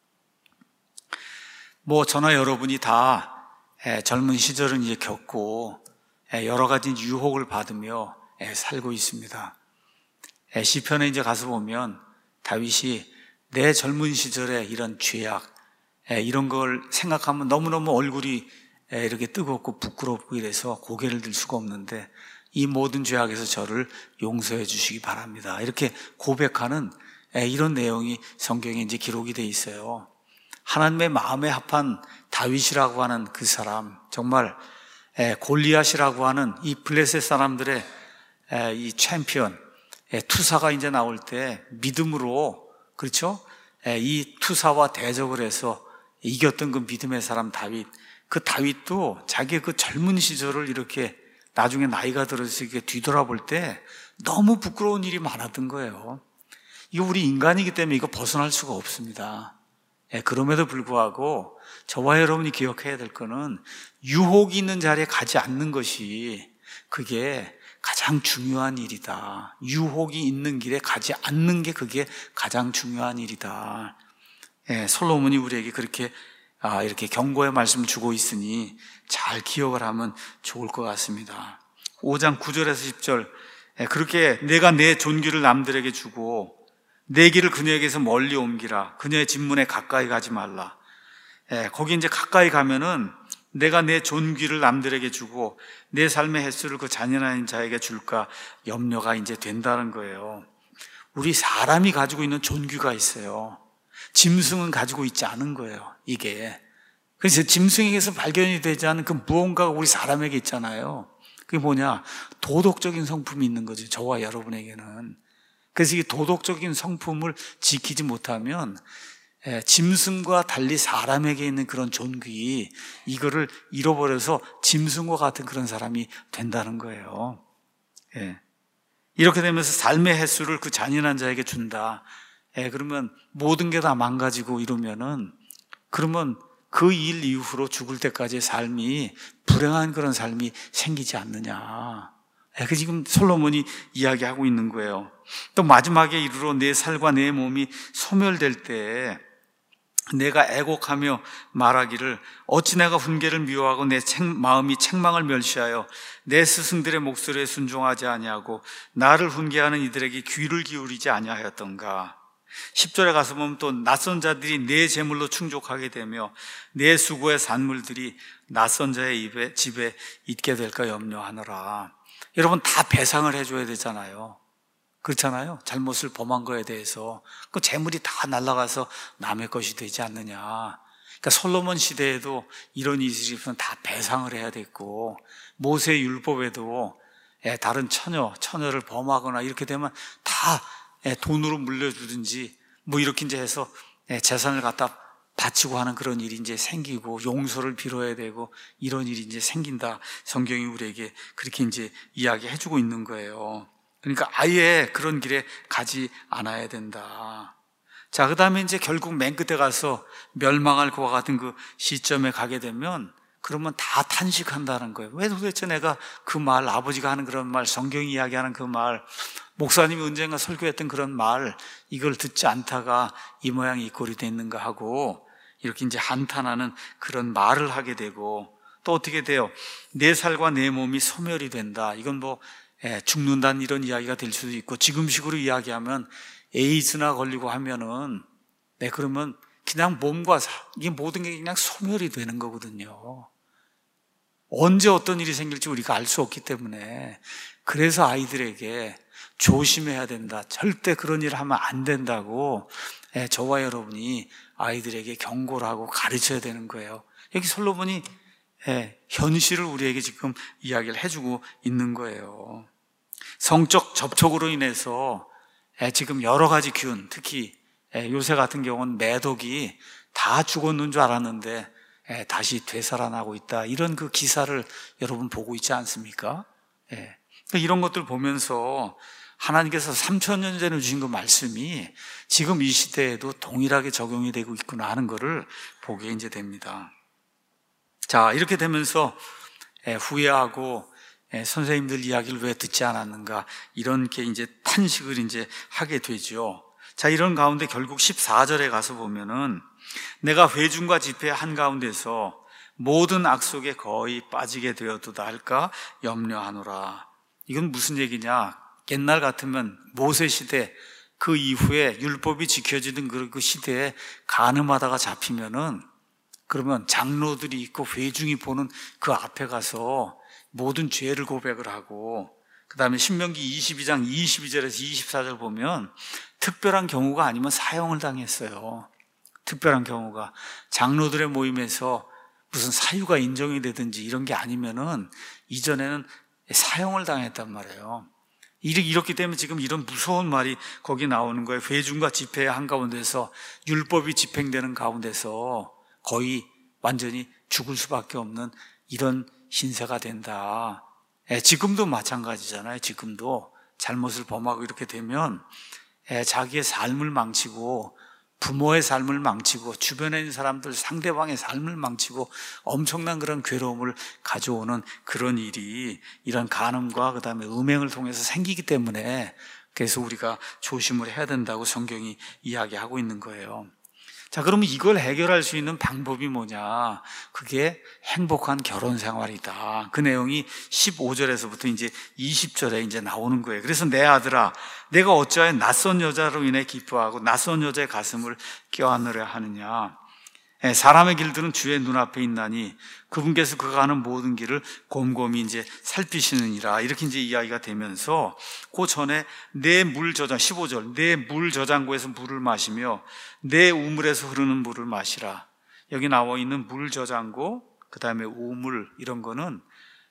Speaker 1: 뭐 저나 여러분이 다 젊은 시절은 이제 겪고 여러 가지 유혹을 받으며 살고 있습니다. 시편에 이제 가서 보면 다윗이 내 젊은 시절에 이런 죄악, 이런 걸 생각하면 너무너무 얼굴이 이렇게 뜨겁고 부끄럽고 이래서 고개를 들 수가 없는데 이 모든 죄악에서 저를 용서해 주시기 바랍니다. 이렇게 고백하는 이런 내용이 성경에 이제 기록이 돼 있어요. 하나님의 마음에 합한 다윗이라고 하는 그 사람, 정말 골리앗이라고 하는 이 블레셋 사람들의 이 챔피언, 투사가 이제 나올 때 믿음으로, 그렇죠? 이 투사와 대적을 해서 이겼던 그 믿음의 사람 다윗, 그 다윗도 자기의 그 젊은 시절을 이렇게 나중에 나이가 들어서 이렇게 뒤돌아볼 때 너무 부끄러운 일이 많았던 거예요. 이거 우리 인간이기 때문에 이거 벗어날 수가 없습니다. 예, 그럼에도 불구하고 저와 여러분이 기억해야 될 거는 유혹이 있는 자리에 가지 않는 것이 그게 가장 중요한 일이다. 유혹이 있는 길에 가지 않는 게 그게 가장 중요한 일이다. 예, 솔로몬이 우리에게 그렇게 아, 이렇게 경고의 말씀을 주고 있으니 잘 기억을 하면 좋을 것 같습니다. 오 장 구 절에서 십 절 예, 그렇게 내가 내 존귀를 남들에게 주고 내 길을 그녀에게서 멀리 옮기라. 그녀의 집문에 가까이 가지 말라. 예, 거기 이제 가까이 가면은 내가 내 존귀를 남들에게 주고 내 삶의 횟수를 그 잔인한 자에게 줄까 염려가 이제 된다는 거예요. 우리 사람이 가지고 있는 존귀가 있어요. 짐승은 가지고 있지 않은 거예요, 이게. 그래서 짐승에게서 발견이 되지 않은 그 무언가가 우리 사람에게 있잖아요. 그게 뭐냐? 도덕적인 성품이 있는 거죠, 저와 여러분에게는. 그래서 이 도덕적인 성품을 지키지 못하면 짐승과 달리 사람에게 있는 그런 존귀, 이거를 잃어버려서 짐승과 같은 그런 사람이 된다는 거예요. 예. 이렇게 되면서 삶의 횟수를 그 잔인한 자에게 준다. 예, 그러면 모든 게 다 망가지고 이러면은, 그러면 그 일 이후로 죽을 때까지의 삶이 불행한 그런 삶이 생기지 않느냐. 예, 그 지금 솔로몬이 이야기하고 있는 거예요. 또 마지막에 이르러 내 살과 내 몸이 소멸될 때 내가 애곡하며 말하기를 어찌 내가 훈계를 미워하고 내 책, 마음이 책망을 멸시하여 내 스승들의 목소리에 순종하지 아니하고 나를 훈계하는 이들에게 귀를 기울이지 아니하였던가. 십 절에 가서 보면 또 낯선 자들이 내 재물로 충족하게 되며 내 수고의 산물들이 낯선 자의 입에, 집에 있게 될까 염려하노라. 여러분, 다 배상을 해줘야 되잖아요. 그렇잖아요. 잘못을 범한 거에 대해서 그 재물이 다 날아가서 남의 것이 되지 않느냐. 그러니까 솔로몬 시대에도 이런 일이 있으면 다 배상을 해야 됐고, 모세 율법에도 다른 처녀, 처녀를 범하거나 이렇게 되면 다 돈으로 물려주든지 뭐 이렇게 이제 해서 재산을 갖다 바치고 하는 그런 일이 이제 생기고 용서를 빌어야 되고 이런 일이 이제 생긴다. 성경이 우리에게 그렇게 이제 이야기해주고 있는 거예요. 그러니까 아예 그런 길에 가지 않아야 된다. 자, 그 다음에 이제 결국 맨 끝에 가서 멸망할 것과 같은 그 시점에 가게 되면 그러면 다 탄식한다는 거예요. 왜 도대체 내가 그 말, 아버지가 하는 그런 말, 성경이 이야기하는 그 말, 목사님이 언젠가 설교했던 그런 말, 이걸 듣지 않다가 이 모양이 이 꼴이 됐는가 하고 이렇게 이제 한탄하는 그런 말을 하게 되고, 또 어떻게 돼요? 내 살과 내 몸이 소멸이 된다. 이건 뭐 예, 죽는다는 이런 이야기가 될 수도 있고, 지금식으로 이야기하면 에이즈나 걸리고 하면은 네, 그러면 그냥 몸과 사, 이게 모든 게 그냥 소멸이 되는 거거든요. 언제 어떤 일이 생길지 우리가 알 수 없기 때문에, 그래서 아이들에게 조심해야 된다. 절대 그런 일을 하면 안 된다고 예, 저와 여러분이 아이들에게 경고를 하고 가르쳐야 되는 거예요. 여기 솔로몬이 예, 현실을 우리에게 지금 이야기를 해주고 있는 거예요. 성적 접촉으로 인해서 예, 지금 여러 가지 균, 특히 예, 요새 같은 경우는 매독이 다 죽었는 줄 알았는데 예, 다시 되살아나고 있다. 이런 그 기사를 여러분 보고 있지 않습니까? 예. 이런 것들 보면서 하나님께서 삼천 년 전에 주신 그 말씀이 지금 이 시대에도 동일하게 적용이 되고 있구나 하는 것을 보게 이제 됩니다. 자, 이렇게 되면서 후회하고 선생님들 이야기를 왜 듣지 않았는가, 이런 게 이제 탄식을 이제 하게 되죠. 자, 이런 가운데 결국 십사 절에 가서 보면은 내가 회중과 집회 한가운데서 모든 악 속에 거의 빠지게 되어도다 할까 염려하노라. 이건 무슨 얘기냐? 옛날 같으면 모세 시대 그 이후에 율법이 지켜지던 그 시대에 간음하다가 잡히면은 그러면 장로들이 있고 회중이 보는 그 앞에 가서 모든 죄를 고백을 하고, 그 다음에 신명기 이십이 장 이십이 절에서 이십사 절 보면 특별한 경우가 아니면 사형을 당했어요. 특별한 경우가 장로들의 모임에서 무슨 사유가 인정이 되든지 이런 게 아니면은 이전에는 사형을 당했단 말이에요. 이렇기 때문에 지금 이런 무서운 말이 거기 나오는 거예요. 회중과 집회의 한가운데서 율법이 집행되는 가운데서 거의 완전히 죽을 수밖에 없는 이런 신세가 된다. 예, 지금도 마찬가지잖아요. 지금도 잘못을 범하고 이렇게 되면 예, 자기의 삶을 망치고 부모의 삶을 망치고 주변에 있는 사람들 상대방의 삶을 망치고 엄청난 그런 괴로움을 가져오는 그런 일이 이런 간음과 그 다음에 음행을 통해서 생기기 때문에 그래서 우리가 조심을 해야 된다고 성경이 이야기하고 있는 거예요. 자, 그러면 이걸 해결할 수 있는 방법이 뭐냐? 그게 행복한 결혼 생활이다. 그 내용이 십오 절에서부터 이제 이십 절에 이제 나오는 거예요. 그래서 내 아들아, 내가 어찌하여 낯선 여자로 인해 기뻐하고 낯선 여자의 가슴을 껴안으려 하느냐? 사람의 길들은 주의 눈앞에 있나니 그분께서 그가 하는 모든 길을 곰곰이 이제 살피시느니라. 이렇게 이제 이야기가 되면서 그 전에 내 물 저장, 십오 절, 내 물 저장고에서 물을 마시며 내 우물에서 흐르는 물을 마시라. 여기 나와 있는 물 저장고, 그 다음에 우물, 이런 거는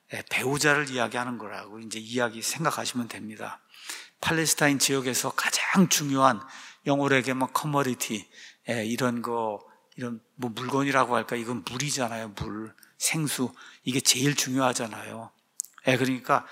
Speaker 1: 배우자를 이야기하는 거라고 이제 이야기 생각하시면 됩니다. 팔레스타인 지역에서 가장 중요한 영어로 얘기하면 뭐 커머디티, 이런 거, 이런 뭐 물건이라고 할까? 이건 물이잖아요. 물, 생수. 이게 제일 중요하잖아요. 예, 그러니까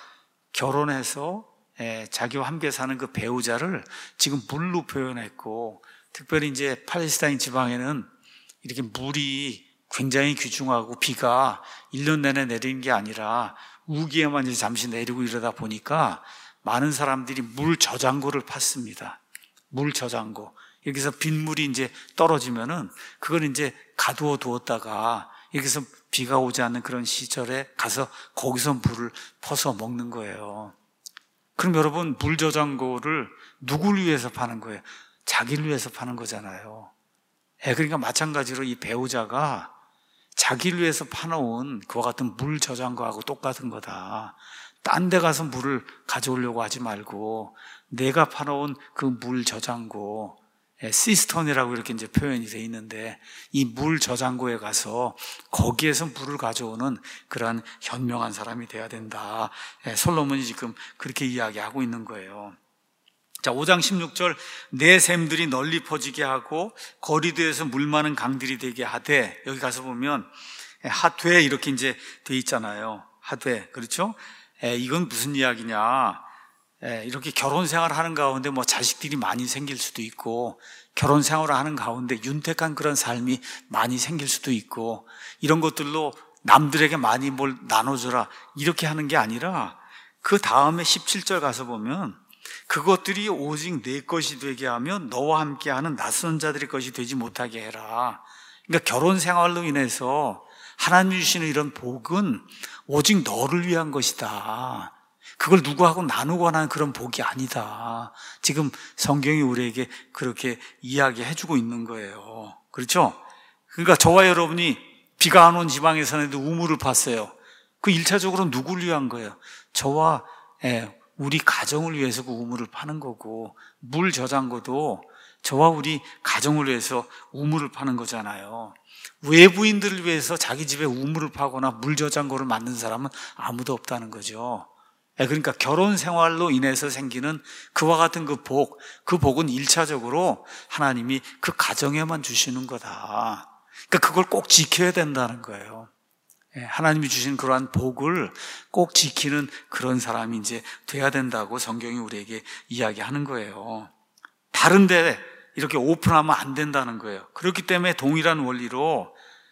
Speaker 1: 결혼해서 예, 자기와 함께 사는 그 배우자를 지금 물로 표현했고, 특별히 이제 팔레스타인 지방에는 이렇게 물이 굉장히 귀중하고 비가 일 년 내내 내리는 게 아니라 우기에만 이제 잠시 내리고 이러다 보니까 많은 사람들이 물 저장고를 팠습니다. 물 저장고. 여기서 빗물이 이제 떨어지면은 그걸 이제 가두어 두었다가 여기서 비가 오지 않는 그런 시절에 가서 거기서 물을 퍼서 먹는 거예요. 그럼 여러분, 물 저장고를 누구를 위해서 파는 거예요? 자기를 위해서 파는 거잖아요. 예, 그러니까 마찬가지로 이 배우자가 자기를 위해서 파놓은 그와 같은 물 저장고하고 똑같은 거다. 딴 데 가서 물을 가져오려고 하지 말고 내가 파놓은 그 물 저장고, 시스턴이라고 이렇게 이제 표현이 되어 있는데 이 물 저장고에 가서 거기에서 물을 가져오는 그러한 현명한 사람이 돼야 된다. 솔로몬이 지금 그렇게 이야기하고 있는 거예요. 자, 오 장 십육 절, 내 샘들이 널리 퍼지게 하고 거리도에서 물 많은 강들이 되게 하되, 여기 가서 보면 하되 이렇게 이제 돼 있잖아요. 하되, 그렇죠? 에, 이건 무슨 이야기냐? 에, 이렇게 결혼 생활을 하는 가운데 뭐 자식들이 많이 생길 수도 있고, 결혼 생활을 하는 가운데 윤택한 그런 삶이 많이 생길 수도 있고, 이런 것들로 남들에게 많이 뭘 나눠줘라 이렇게 하는 게 아니라, 그 다음에 십칠 절 가서 보면 그것들이 오직 내 것이 되게 하며 너와 함께하는 낯선 자들의 것이 되지 못하게 해라. 그러니까 결혼 생활로 인해서 하나님 주시는 이런 복은 오직 너를 위한 것이다. 그걸 누구하고 나누고 하는 그런 복이 아니다. 지금 성경이 우리에게 그렇게 이야기해주고 있는 거예요. 그렇죠? 그러니까 저와 여러분이 비가 안 온 지방에서는 우물을 팠어요. 그 일차적으로 누구를 위한 거예요? 저와 우리 가정을 위해서 그 우물을 파는 거고, 물 저장고도 저와 우리 가정을 위해서 우물을 파는 거잖아요. 외부인들을 위해서 자기 집에 우물을 파거나 물 저장고를 만든 사람은 아무도 없다는 거죠. 그러니까 결혼 생활로 인해서 생기는 그와 같은 그 복, 그 복은 일차적으로 하나님이 그 가정에만 주시는 거다. 그러니까 그걸 꼭 지켜야 된다는 거예요. 하나님이 주신 그러한 복을 꼭 지키는 그런 사람이 이제 돼야 된다고 성경이 우리에게 이야기하는 거예요. 다른데 이렇게 오픈하면 안 된다는 거예요. 그렇기 때문에 동일한 원리로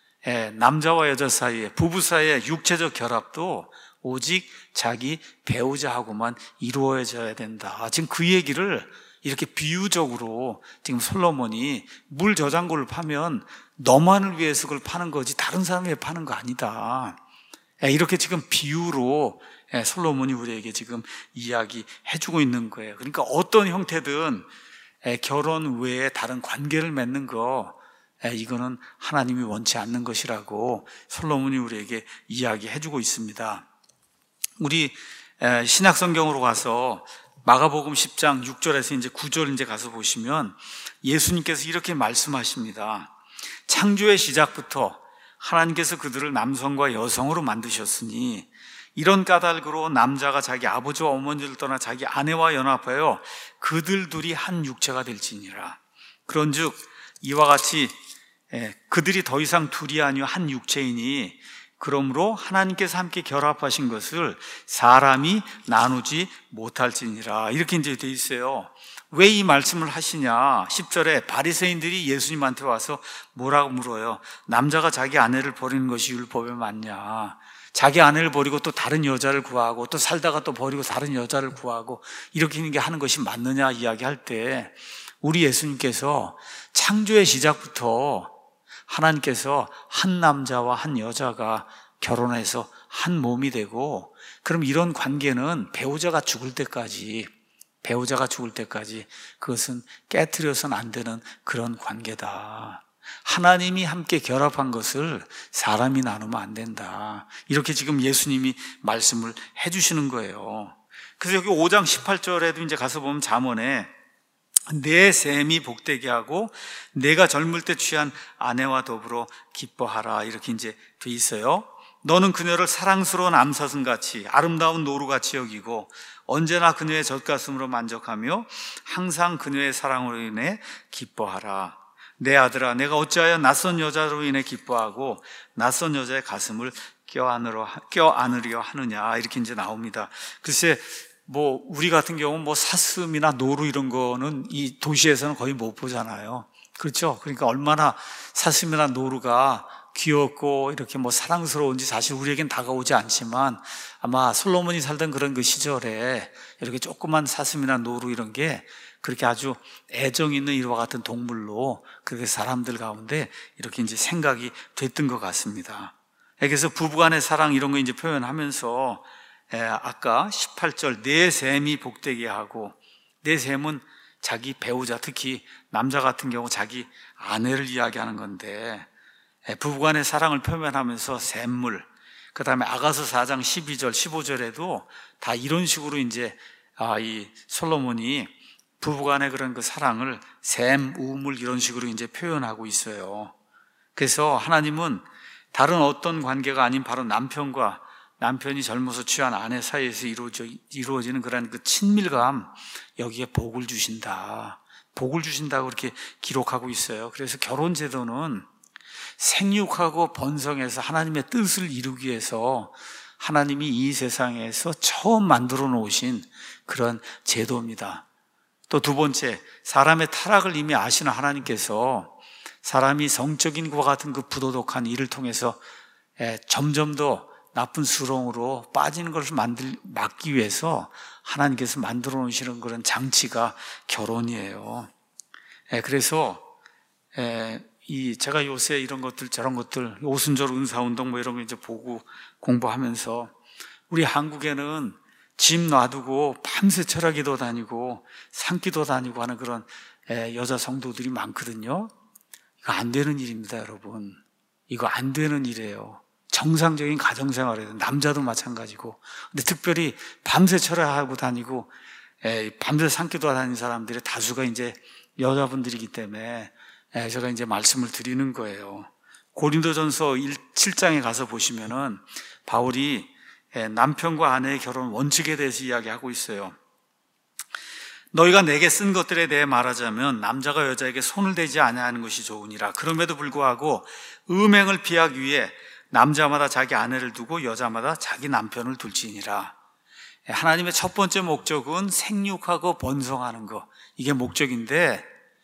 Speaker 1: 남자와 여자 사이에, 부부 사이의 육체적 결합도 오직 자기 배우자하고만 이루어져야 된다. 지금 그 얘기를 이렇게 비유적으로 지금 솔로몬이 물 저장고를 파면 너만을 위해서 그걸 파는 거지 다른 사람을 위해 파는 거 아니다. 이렇게 지금 비유로 솔로몬이 우리에게 지금 이야기해주고 있는 거예요. 그러니까 어떤 형태든 결혼 외에 다른 관계를 맺는 거, 이거는 하나님이 원치 않는 것이라고 솔로몬이 우리에게 이야기해주고 있습니다. 우리 신약성경으로 가서 마가복음 십 장 육 절에서 이제 구 절 이제 가서 보시면 예수님께서 이렇게 말씀하십니다. 창조의 시작부터 하나님께서 그들을 남성과 여성으로 만드셨으니 이런 까닭으로 남자가 자기 아버지와 어머니를 떠나 자기 아내와 연합하여 그들 둘이 한 육체가 될지니라. 그런즉 이와 같이 그들이 더 이상 둘이 아니요 한 육체이니 그러므로 하나님께서 함께 결합하신 것을 사람이 나누지 못할지니라. 이렇게 이제 돼 있어요. 왜 이 말씀을 하시냐? 십 절에 바리새인들이 예수님한테 와서 뭐라고 물어요? 남자가 자기 아내를 버리는 것이 율법에 맞냐? 자기 아내를 버리고 또 다른 여자를 구하고 또 살다가 또 버리고 다른 여자를 구하고 이렇게 하는 것이 맞느냐 이야기할 때 우리 예수님께서 창조의 시작부터 하나님께서 한 남자와 한 여자가 결혼해서 한 몸이 되고, 그럼 이런 관계는 배우자가 죽을 때까지 배우자가 죽을 때까지 그것은 깨트려서는 안 되는 그런 관계다. 하나님이 함께 결합한 것을 사람이 나누면 안 된다. 이렇게 지금 예수님이 말씀을 해주시는 거예요. 그래서 여기 오 장 십팔 절에도 이제 가서 보면 잠언에 내 셈이 복되게 하고 내가 젊을 때 취한 아내와 더불어 기뻐하라 이렇게 이제 돼 있어요. 너는 그녀를 사랑스러운 암사슴같이 아름다운 노루같이 여기고 언제나 그녀의 젖가슴으로 만족하며 항상 그녀의 사랑으로 인해 기뻐하라. 내 아들아, 내가 어찌하여 낯선 여자로 인해 기뻐하고 낯선 여자의 가슴을 껴안으려, 껴안으려 하느냐 이렇게 이제 나옵니다. 글쎄 뭐 우리 같은 경우는 뭐 사슴이나 노루 이런 거는 이 도시에서는 거의 못 보잖아요. 그렇죠? 그러니까 얼마나 사슴이나 노루가 귀엽고 이렇게 뭐 사랑스러운지 사실 우리에겐 다가오지 않지만 아마 솔로몬이 살던 그런 그 시절에 이렇게 조그만 사슴이나 노루 이런 게 그렇게 아주 애정 있는 이와 같은 동물로 그렇게 사람들 가운데 이렇게 이제 생각이 됐던 것 같습니다. 그래서 부부간의 사랑 이런 거 이제 표현하면서 에, 아까 십팔 절 내 셈이 복되게 하고, 내 셈은 자기 배우자, 특히 남자 같은 경우 자기 아내를 이야기하는 건데 에, 부부간의 사랑을 표현하면서 샘물, 그 다음에 아가서 사 장 십이 절 십오 절에도 다 이런 식으로 이제 아, 이 솔로몬이 부부간의 그런 그 사랑을 샘, 우물 이런 식으로 이제 표현하고 있어요. 그래서 하나님은 다른 어떤 관계가 아닌 바로 남편과 남편이 젊어서 취한 아내 사이에서 이루어져, 이루어지는 그런 그 친밀감, 여기에 복을 주신다. 복을 주신다고 그렇게 기록하고 있어요. 그래서 결혼 제도는 생육하고 번성해서 하나님의 뜻을 이루기 위해서 하나님이 이 세상에서 처음 만들어 놓으신 그런 제도입니다. 또 두 번째, 사람의 타락을 이미 아시는 하나님께서 사람이 성적인 것과 같은 그 부도덕한 일을 통해서 점점 더 나쁜 수렁으로 빠지는 것을 만들, 막기 위해서 하나님께서 만들어 놓으시는 그런 장치가 결혼이에요. 그래서 이 제가 요새 이런 것들 저런 것들 오순절 은사운동 뭐 이런 거 이제 보고 공부하면서 우리 한국에는 집 놔두고 밤새 철학기도 다니고 산기도 다니고 하는 그런 여자 성도들이 많거든요. 이거 안 되는 일입니다, 여러분. 이거 안 되는 일이에요. 정상적인 가정생활에서 남자도 마찬가지고, 근데 특별히 밤새 철학하고 다니고 밤새 산기도 다니는 사람들의 다수가 이제 여자분들이기 때문에 제가 이제 말씀을 드리는 거예요. 고린도전서 칠 장에 가서 보시면은 바울이 남편과 아내의 결혼 원칙에 대해서 이야기하고 있어요. 너희가 내게 쓴 것들에 대해 말하자면 남자가 여자에게 손을 대지 아니하는 것이 좋으니라. 그럼에도 불구하고 음행을 피하기 위해 남자마다 자기 아내를 두고 여자마다 자기 남편을 둘지니라. 하나님의 첫 번째 목적은 생육하고 번성하는 것, 이게 목적인데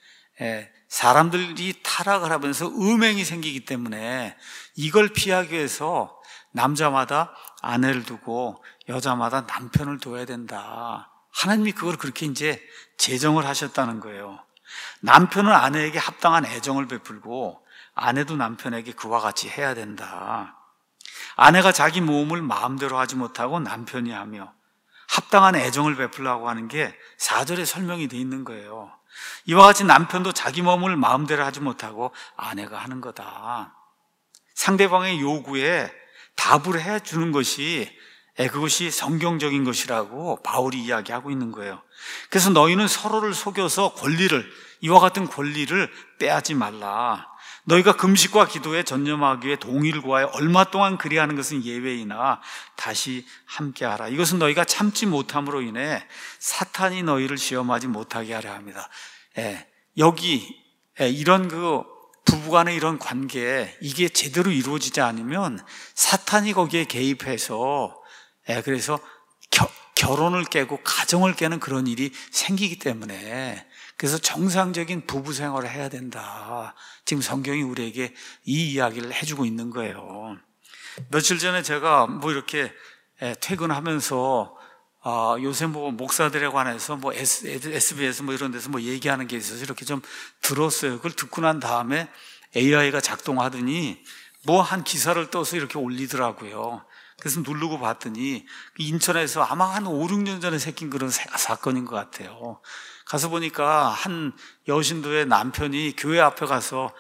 Speaker 1: 사람들이 타락을 하면서 음행이 생기기 때문에 이걸 피하기 위해서 남자마다 아내를 두고 여자마다 남편을 둬야 된다. 하나님이 그걸 그렇게 이제 제정을 하셨다는 거예요. 남편은 아내에게 합당한 애정을 베풀고 아내도 남편에게 그와 같이 해야 된다. 아내가 자기 몸을 마음대로 하지 못하고 남편이 하며 합당한 애정을 베풀라고 하는 게 사 절에 설명이 되어 있는 거예요. 이와 같이 남편도 자기 몸을 마음대로 하지 못하고 아내가 하는 거다. 상대방의 요구에 답을 해주는 것이 그것이 성경적인 것이라고 바울이 이야기하고 있는 거예요. 그래서 너희는 서로를 속여서 권리를, 이와 같은 권리를 빼앗지 말라. 너희가 금식과 기도에 전념하기 위해 동의를 구하여 얼마 동안 그리하는 것은 예외이나 다시 함께하라. 이것은 너희가 참지 못함으로 인해 사탄이 너희를 시험하지 못하게 하려 합니다. 예, 여기 예, 이런 그 부부간의 이런 관계, 이게 제대로 이루어지지 않으면 사탄이 거기에 개입해서, 예, 그래서 겨, 결혼을 깨고 가정을 깨는 그런 일이 생기기 때문에, 그래서 정상적인 부부 생활을 해야 된다. 지금 성경이 우리에게 이 이야기를 해주고 있는 거예요. 며칠 전에 제가 뭐 이렇게 퇴근하면서 아, 요새 뭐 목사들에 관해서 뭐 에스비에스 뭐 이런 데서 뭐 얘기하는 게 있어서 이렇게 좀 들었어요. 그걸 듣고 난 다음에 에이아이가 작동하더니 뭐 한 기사를 떠서 이렇게 올리더라고요. 그래서 누르고 봤더니 인천에서 아마 한 오, 육 년 전에 생긴 그런 사건인 것 같아요. 가서 보니까 한 여신도의 남편이 교회 앞에 가서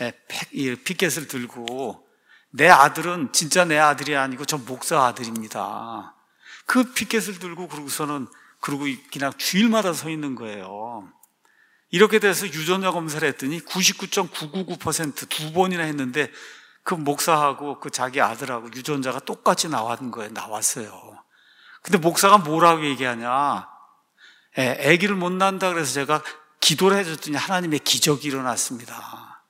Speaker 1: 피켓을 들고 내 아들은 진짜 내 아들이 아니고 저 목사 아들입니다. 그 피켓을 들고 그러고서는 그러고 그냥 주일마다 서 있는 거예요. 이렇게 돼서 유전자 검사를 했더니 구십구 점 구구구 퍼센트 두 번이나 했는데 그 목사하고 그 자기 아들하고 유전자가 똑같이 나왔는 거예요. 나왔어요. 근데 목사가 뭐라고 얘기하냐? 예, 아기를 못 낳는다 그래서 제가 기도를 해줬더니 하나님의 기적이 일어났습니다.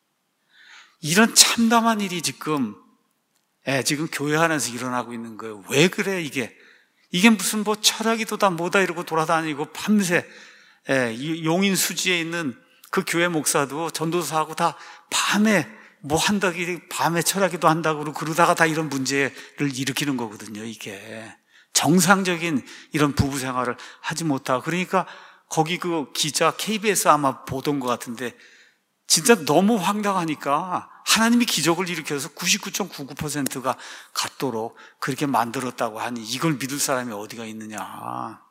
Speaker 1: 이런 참담한 일이 지금 예, 지금 교회 안에서 일어나고 있는 거예요. 왜 그래 이게? 이게 무슨 뭐 철학이도다 뭐다 이러고 돌아다니고 밤새 예, 용인 수지에 있는 그 교회 목사도 전도사하고 다 밤에 뭐 한다기 밤에 철학기도 한다고 그러고 그러다가 다 이런 문제를 일으키는 거거든요. 이게 정상적인 이런 부부 생활을 하지 못하고, 그러니까 거기 그 기자 케이비에스 아마 보던 것 같은데 진짜 너무 황당하니까 하나님이 기적을 일으켜서 구십구 점 구구 퍼센트가 갖도록 그렇게 만들었다고 하니 이걸 믿을 사람이 어디가 있느냐.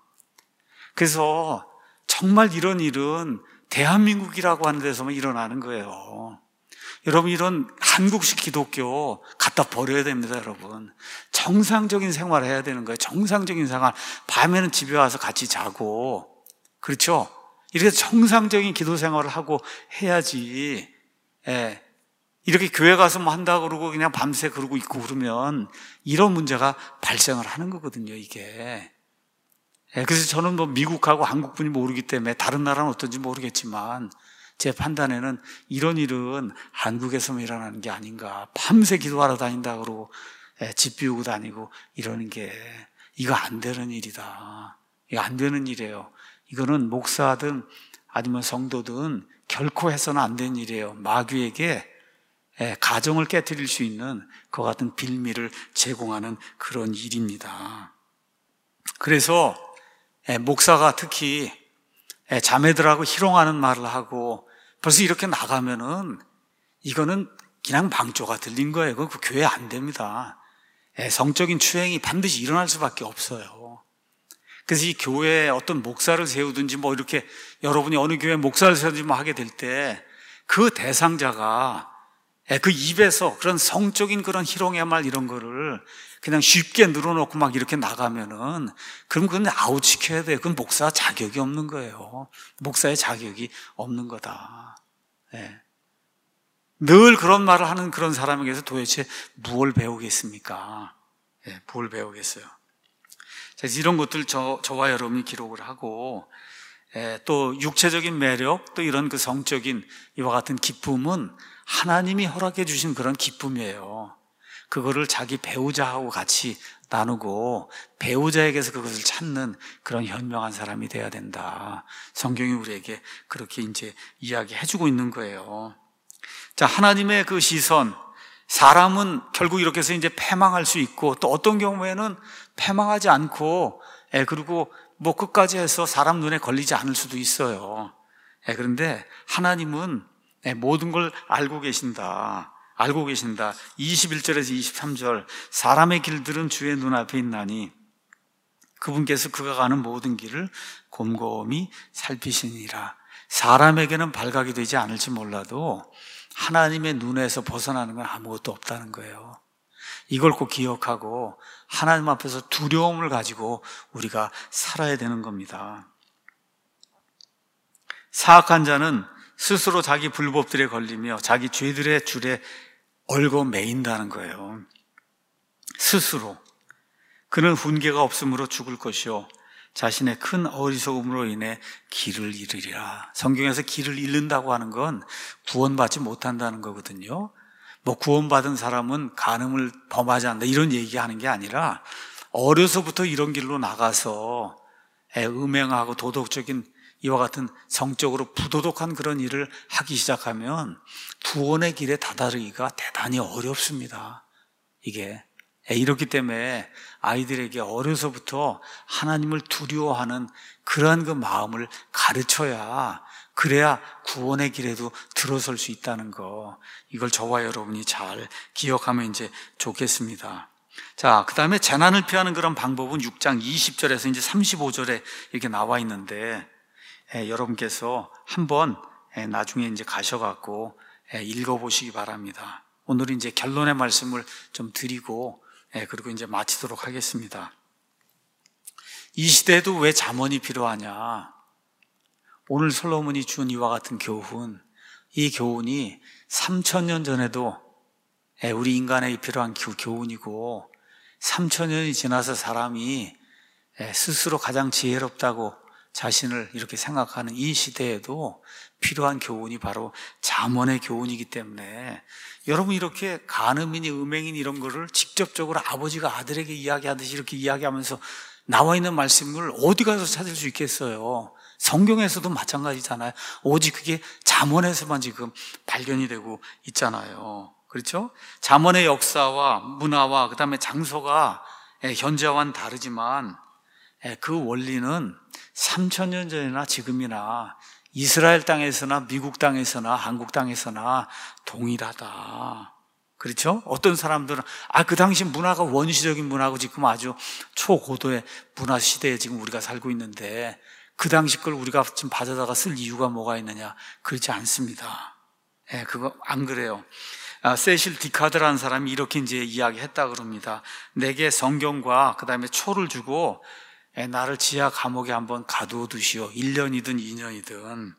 Speaker 1: 그래서 정말 이런 일은 대한민국이라고 하는 데서만 일어나는 거예요. 여러분, 이런 한국식 기독교 갖다 버려야 됩니다, 여러분. 정상적인 생활을 해야 되는 거예요. 정상적인 생활. 밤에는 집에 와서 같이 자고, 그렇죠? 이렇게 정상적인 기도 생활을 하고 해야지. 예. 이렇게 교회 가서 뭐 한다고 그러고 그냥 밤새 그러고 있고 그러면 이런 문제가 발생을 하는 거거든요, 이게. 예. 그래서 저는 뭐 미국하고 한국분이 모르기 때문에 다른 나라는 어떤지 모르겠지만 제 판단에는 이런 일은 한국에서만 일어나는 게 아닌가. 밤새 기도하러 다닌다 그러고 집 비우고 다니고 이러는 게 이거 안 되는 일이다. 이거 안 되는 일이에요. 이거는 목사든 아니면 성도든 결코 해서는 안 되는 일이에요. 마귀에게 가정을 깨트릴 수 있는 그와 같은 빌미를 제공하는 그런 일입니다. 그래서 목사가 특히 자매들하고 희롱하는 말을 하고 벌써 이렇게 나가면은 이거는 그냥 망조가 들린 거예요. 그 교회 안 됩니다. 성적인 추행이 반드시 일어날 수밖에 없어요. 그래서 이 교회에 어떤 목사를 세우든지 뭐 이렇게 여러분이 어느 교회 목사를 세우든지 뭐 하게 될 때 그 대상자가 그 입에서 그런 성적인 그런 희롱의 말 이런 거를 그냥 쉽게 늘어놓고 막 이렇게 나가면은 그럼 그건 아웃시켜야 돼요. 그건 목사 자격이 없는 거예요. 목사의 자격이 없는 거다. 네. 늘 그런 말을 하는 그런 사람에게서 도대체 무엇을 배우겠습니까? 네, 뭘 배우겠어요? 그래서 이런 것들 저, 저와 여러분이 기록을 하고 예, 또 육체적인 매력, 또 이런 그 성적인 이와 같은 기쁨은 하나님이 허락해 주신 그런 기쁨이에요. 그거를 자기 배우자하고 같이 나누고 배우자에게서 그것을 찾는 그런 현명한 사람이 돼야 된다. 성경이 우리에게 그렇게 이제 이야기해 주고 있는 거예요. 자, 하나님의 그 시선, 사람은 결국 이렇게 해서 이제 패망할 수 있고 또 어떤 경우에는 패망하지 않고 예, 그리고 뭐 끝까지 해서 사람 눈에 걸리지 않을 수도 있어요. 예, 그런데 하나님은 예, 모든 걸 알고 계신다. 알고 계신다. 이십일 절에서 이십삼 절, 사람의 길들은 주의 눈앞에 있나니 그분께서 그가 가는 모든 길을 곰곰이 살피시니라. 사람에게는 발각이 되지 않을지 몰라도 하나님의 눈에서 벗어나는 건 아무것도 없다는 거예요. 이걸 꼭 기억하고 하나님 앞에서 두려움을 가지고 우리가 살아야 되는 겁니다. 사악한 자는 스스로 자기 불법들에 걸리며 자기 죄들의 줄에 얽어 매인다는 거예요. 스스로. 그는 훈계가 없으므로 죽을 것이요 자신의 큰 어리석음으로 인해 길을 잃으리라. 성경에서 길을 잃는다고 하는 건 구원받지 못한다는 거거든요. 뭐 구원받은 사람은 간음을 범하지 않는다 이런 얘기하는 게 아니라 어려서부터 이런 길로 나가서 음행하고 도덕적인 이와 같은 성적으로 부도덕한 그런 일을 하기 시작하면 구원의 길에 다다르기가 대단히 어렵습니다. 이게 이렇기 때문에 아이들에게 어려서부터 하나님을 두려워하는 그러한 그 마음을 가르쳐야, 그래야 구원의 길에도 들어설 수 있다는 거, 이걸 저와 여러분이 잘 기억하면 이제 좋겠습니다. 자, 그 다음에 재난을 피하는 그런 방법은 육 장 이십 절에서 이제 삼십오 절에 이렇게 나와 있는데, 예, 여러분께서 한번 예, 나중에 이제 가셔갖고 예, 읽어보시기 바랍니다. 오늘 이제 결론의 말씀을 좀 드리고 예, 그리고 이제 마치도록 하겠습니다. 이 시대에도 왜 잠언이 필요하냐? 오늘 솔로몬이 준 이와 같은 교훈, 이 교훈이 삼천 년 전에도 예, 우리 인간에게 필요한 교훈이고, 삼천 년이 지나서 사람이 예, 스스로 가장 지혜롭다고 자신을 이렇게 생각하는 이 시대에도 필요한 교훈이 바로 잠언의 교훈이기 때문에, 여러분 이렇게 간음이니 음행이니 이런 거를 직접적으로 아버지가 아들에게 이야기하듯이 이렇게 이야기하면서 나와 있는 말씀을 어디 가서 찾을 수 있겠어요? 성경에서도 마찬가지잖아요. 오직 그게 잠언에서만 지금 발견이 되고 있잖아요. 그렇죠? 잠언의 역사와 문화와 그 다음에 장소가 현재와는 다르지만 그 원리는 삼천 년 전이나 지금이나 이스라엘 땅에서나 미국 땅에서나 한국 땅에서나 동일하다. 그렇죠? 어떤 사람들은 아, 그 당시 문화가 원시적인 문화고 지금 아주 초고도의 문화 시대에 지금 우리가 살고 있는데 그 당시 걸 우리가 지금 받아다가 쓸 이유가 뭐가 있느냐? 그렇지 않습니다. 예, 그거 안 그래요. 아, 세실 디카드라는 사람이 이렇게 이제 이야기했다 그럽니다. 내게 성경과 그 다음에 초를 주고 나를 지하 감옥에 한번 가두어 두시오. 일 년이든 이 년이든.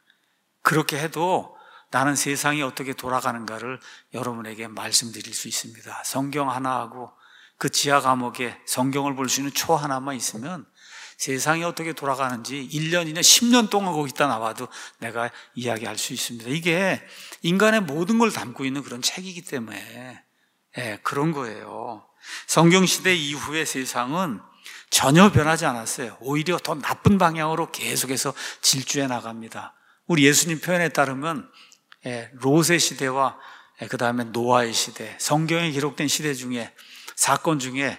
Speaker 1: 그렇게 해도 나는 세상이 어떻게 돌아가는가를 여러분에게 말씀드릴 수 있습니다. 성경 하나하고 그 지하 감옥에 성경을 볼 수 있는 초 하나만 있으면 세상이 어떻게 돌아가는지 일 년이나 십 년 동안 거기다 나와도 내가 이야기할 수 있습니다. 이게 인간의 모든 걸 담고 있는 그런 책이기 때문에 예, 그런 거예요. 성경시대 이후의 세상은 전혀 변하지 않았어요. 오히려 더 나쁜 방향으로 계속해서 질주해 나갑니다. 우리 예수님 표현에 따르면 롯의 시대와 그 다음에 노아의 시대, 성경에 기록된 시대 중에 사건 중에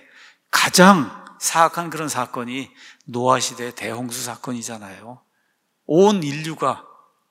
Speaker 1: 가장 사악한 그런 사건이 노아 시대의 대홍수 사건이잖아요. 온 인류가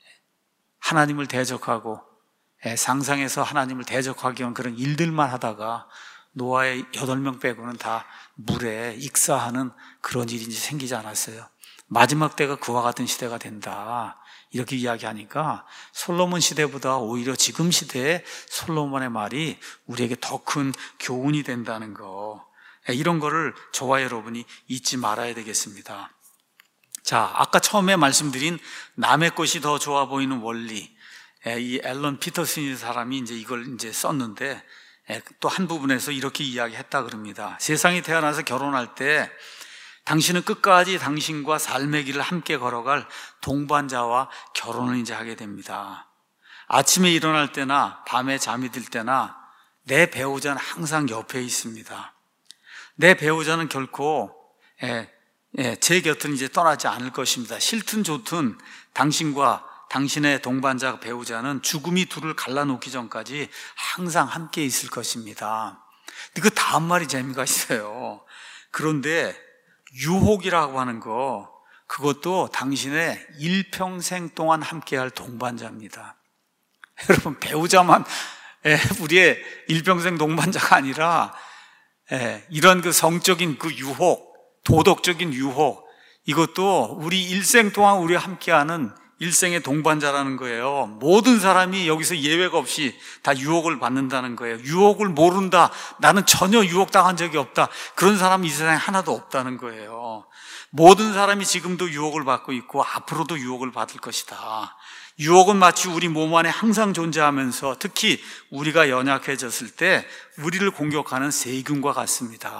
Speaker 1: 하나님을 대적하고 상상해서 하나님을 대적하기 위한 그런 일들만 하다가 노아의 여덟 명 빼고는 다 물에 익사하는 그런 일이 이제 생기지 않았어요. 마지막 때가 그와 같은 시대가 된다. 이렇게 이야기하니까 솔로몬 시대보다 오히려 지금 시대에 솔로몬의 말이 우리에게 더 큰 교훈이 된다는 거. 이런 거를 저와 여러분이 잊지 말아야 되겠습니다. 자, 아까 처음에 말씀드린 남의 것이 더 좋아 보이는 원리. 이 앨런 피터슨이라는 사람이 이제 이걸 이제 썼는데 또 한 부분에서 이렇게 이야기했다 그럽니다. 세상에 태어나서 결혼할 때 당신은 끝까지 당신과 삶의 길을 함께 걸어갈 동반자와 결혼을 이제 하게 됩니다. 아침에 일어날 때나 밤에 잠이 들 때나 내 배우자는 항상 옆에 있습니다. 내 배우자는 결코 예, 예, 제 곁은 이제 떠나지 않을 것입니다. 싫든 좋든 당신과 당신의 동반자 배우자는 죽음이 둘을 갈라놓기 전까지 항상 함께 있을 것입니다. 그 다음 말이 재미가 있어요. 그런데 유혹이라고 하는 거, 그것도 당신의 일평생 동안 함께할 동반자입니다. 여러분, 배우자만 우리의 일평생 동반자가 아니라 이런 그 성적인 그 유혹, 도덕적인 유혹, 이것도 우리 일생 동안 우리와 함께하는 일생의 동반자라는 거예요. 모든 사람이 여기서 예외가 없이 다 유혹을 받는다는 거예요. 유혹을 모른다, 나는 전혀 유혹당한 적이 없다, 그런 사람이 이 세상에 하나도 없다는 거예요. 모든 사람이 지금도 유혹을 받고 있고 앞으로도 유혹을 받을 것이다. 유혹은 마치 우리 몸 안에 항상 존재하면서 특히 우리가 연약해졌을 때 우리를 공격하는 세균과 같습니다.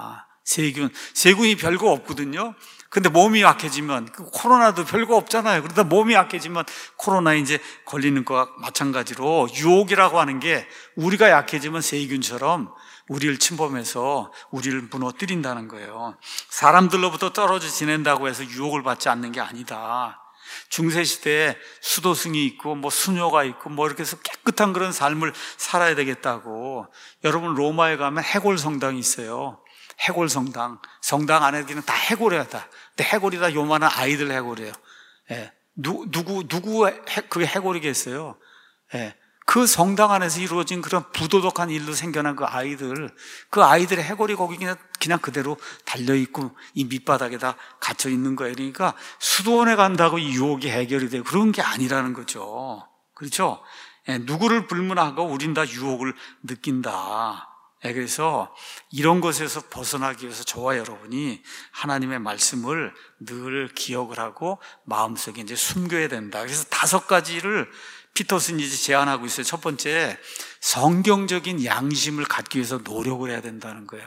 Speaker 1: 세균. 세균이 별거 없거든요. 근데 몸이 약해지면, 코로나도 별거 없잖아요. 그러다 몸이 약해지면 코로나에 이제 걸리는 거와 마찬가지로 유혹이라고 하는 게 우리가 약해지면 세균처럼 우리를 침범해서 우리를 무너뜨린다는 거예요. 사람들로부터 떨어져 지낸다고 해서 유혹을 받지 않는 게 아니다. 중세시대에 수도승이 있고 뭐 수녀가 있고 뭐 이렇게 해서 깨끗한 그런 삶을 살아야 되겠다고. 여러분 로마에 가면 해골 성당이 있어요. 해골 성당. 성당 안에 그냥 다 해골이야 다. 근데 해골이 다 요만한 아이들 해골이에요. 예. 누, 누구, 누구 해, 그게 해골이겠어요? 예. 그 성당 안에서 이루어진 그런 부도덕한 일로 생겨난 그 아이들, 그 아이들의 해골이 거기 그냥, 그냥 그대로 달려있고 이 밑바닥에다 갇혀 있는 거예요. 그러니까 수도원에 간다고 이 유혹이 해결이 되고 그런 게 아니라는 거죠. 그렇죠? 예, 누구를 불문하고 우린 다 유혹을 느낀다. 예, 그래서 이런 것에서 벗어나기 위해서 저와 여러분이 하나님의 말씀을 늘 기억을 하고 마음속에 이제 숨겨야 된다. 그래서 다섯 가지를 피터슨이 이제 제안하고 있어요. 첫 번째, 성경적인 양심을 갖기 위해서 노력을 해야 된다는 거예요.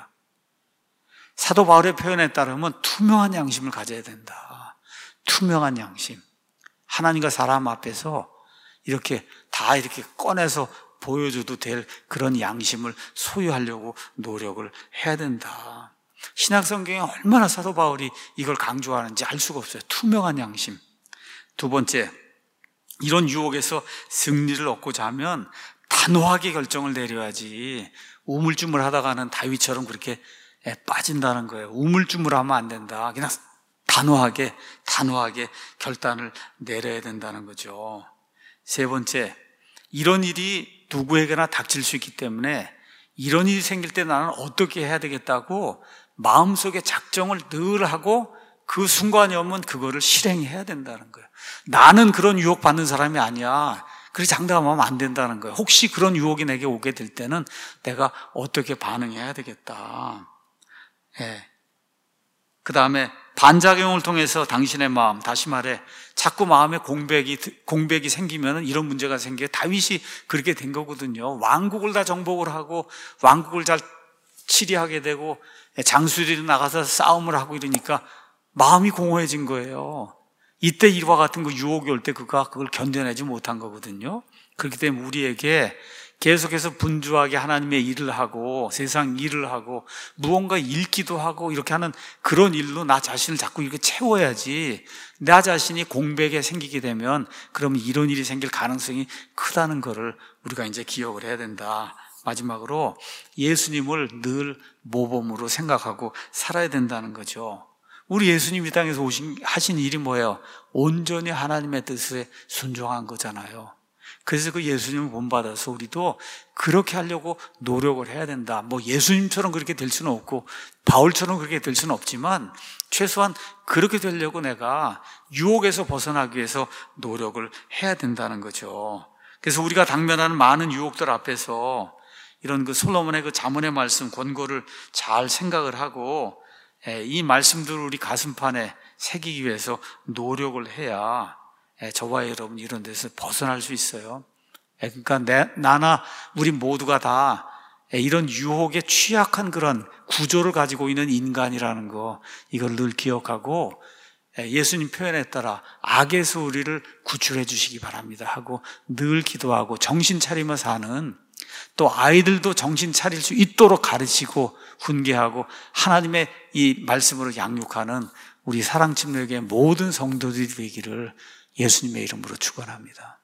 Speaker 1: 사도 바울의 표현에 따르면 투명한 양심을 가져야 된다. 투명한 양심. 하나님과 사람 앞에서 이렇게 다 이렇게 꺼내서 보여줘도 될 그런 양심을 소유하려고 노력을 해야 된다. 신약성경에 얼마나 사도 바울이 이걸 강조하는지 알 수가 없어요. 투명한 양심. 두 번째, 이런 유혹에서 승리를 얻고자 하면 단호하게 결정을 내려야지 우물쭈물 하다가는 다윗처럼 그렇게 빠진다는 거예요. 우물쭈물하면 안 된다. 그냥 단호하게 단호하게 결단을 내려야 된다는 거죠. 세 번째, 이런 일이 누구에게나 닥칠 수 있기 때문에 이런 일이 생길 때 나는 어떻게 해야 되겠다고 마음속에 작정을 늘 하고 그 순간이 오면 그거를 실행해야 된다는 거예요. 나는 그런 유혹 받는 사람이 아니야. 그렇게 장담하면 안 된다는 거예요. 혹시 그런 유혹이 내게 오게 될 때는 내가 어떻게 반응해야 되겠다. 예. 그 다음에 반작용을 통해서 당신의 마음, 다시 말해 자꾸 마음에 공백이, 공백이 생기면 이런 문제가 생겨요. 다윗이 그렇게 된 거거든요. 왕국을 다 정복을 하고 왕국을 잘 치리하게 되고 장수들이 나가서 싸움을 하고 이러니까 마음이 공허해진 거예요. 이때 이와 같은 그 유혹이 올 때 그가 그걸 견뎌내지 못한 거거든요. 그렇기 때문에 우리에게 계속해서 분주하게 하나님의 일을 하고 세상 일을 하고 무언가 읽기도 하고 이렇게 하는 그런 일로 나 자신을 자꾸 이렇게 채워야지, 나 자신이 공백에 생기게 되면 그러면 이런 일이 생길 가능성이 크다는 거를 우리가 이제 기억을 해야 된다. 마지막으로 예수님을 늘 모범으로 생각하고 살아야 된다는 거죠. 우리 예수님 이 땅에서 오신, 하신 일이 뭐예요? 온전히 하나님의 뜻에 순종한 거잖아요. 그래서 그 예수님을 본받아서 우리도 그렇게 하려고 노력을 해야 된다. 뭐 예수님처럼 그렇게 될 수는 없고 바울처럼 그렇게 될 수는 없지만 최소한 그렇게 되려고 내가 유혹에서 벗어나기 위해서 노력을 해야 된다는 거죠. 그래서 우리가 당면하는 많은 유혹들 앞에서 이런 그 솔로몬의 그 잠언의 말씀, 권고를 잘 생각을 하고 이 말씀들을 우리 가슴판에 새기기 위해서 노력을 해야 저와 여러분 이런 데서 벗어날 수 있어요. 그러니까 내, 나나 우리 모두가 다 이런 유혹에 취약한 그런 구조를 가지고 있는 인간이라는 거, 이걸 늘 기억하고 예수님 표현에 따라 악에서 우리를 구출해 주시기 바랍니다 하고 늘 기도하고 정신 차리며 사는, 또 아이들도 정신 차릴 수 있도록 가르치고 훈계하고 하나님의 이 말씀으로 양육하는 우리 사랑침례교회 모든 성도들이 되기를 예수님의 이름으로 축원합니다.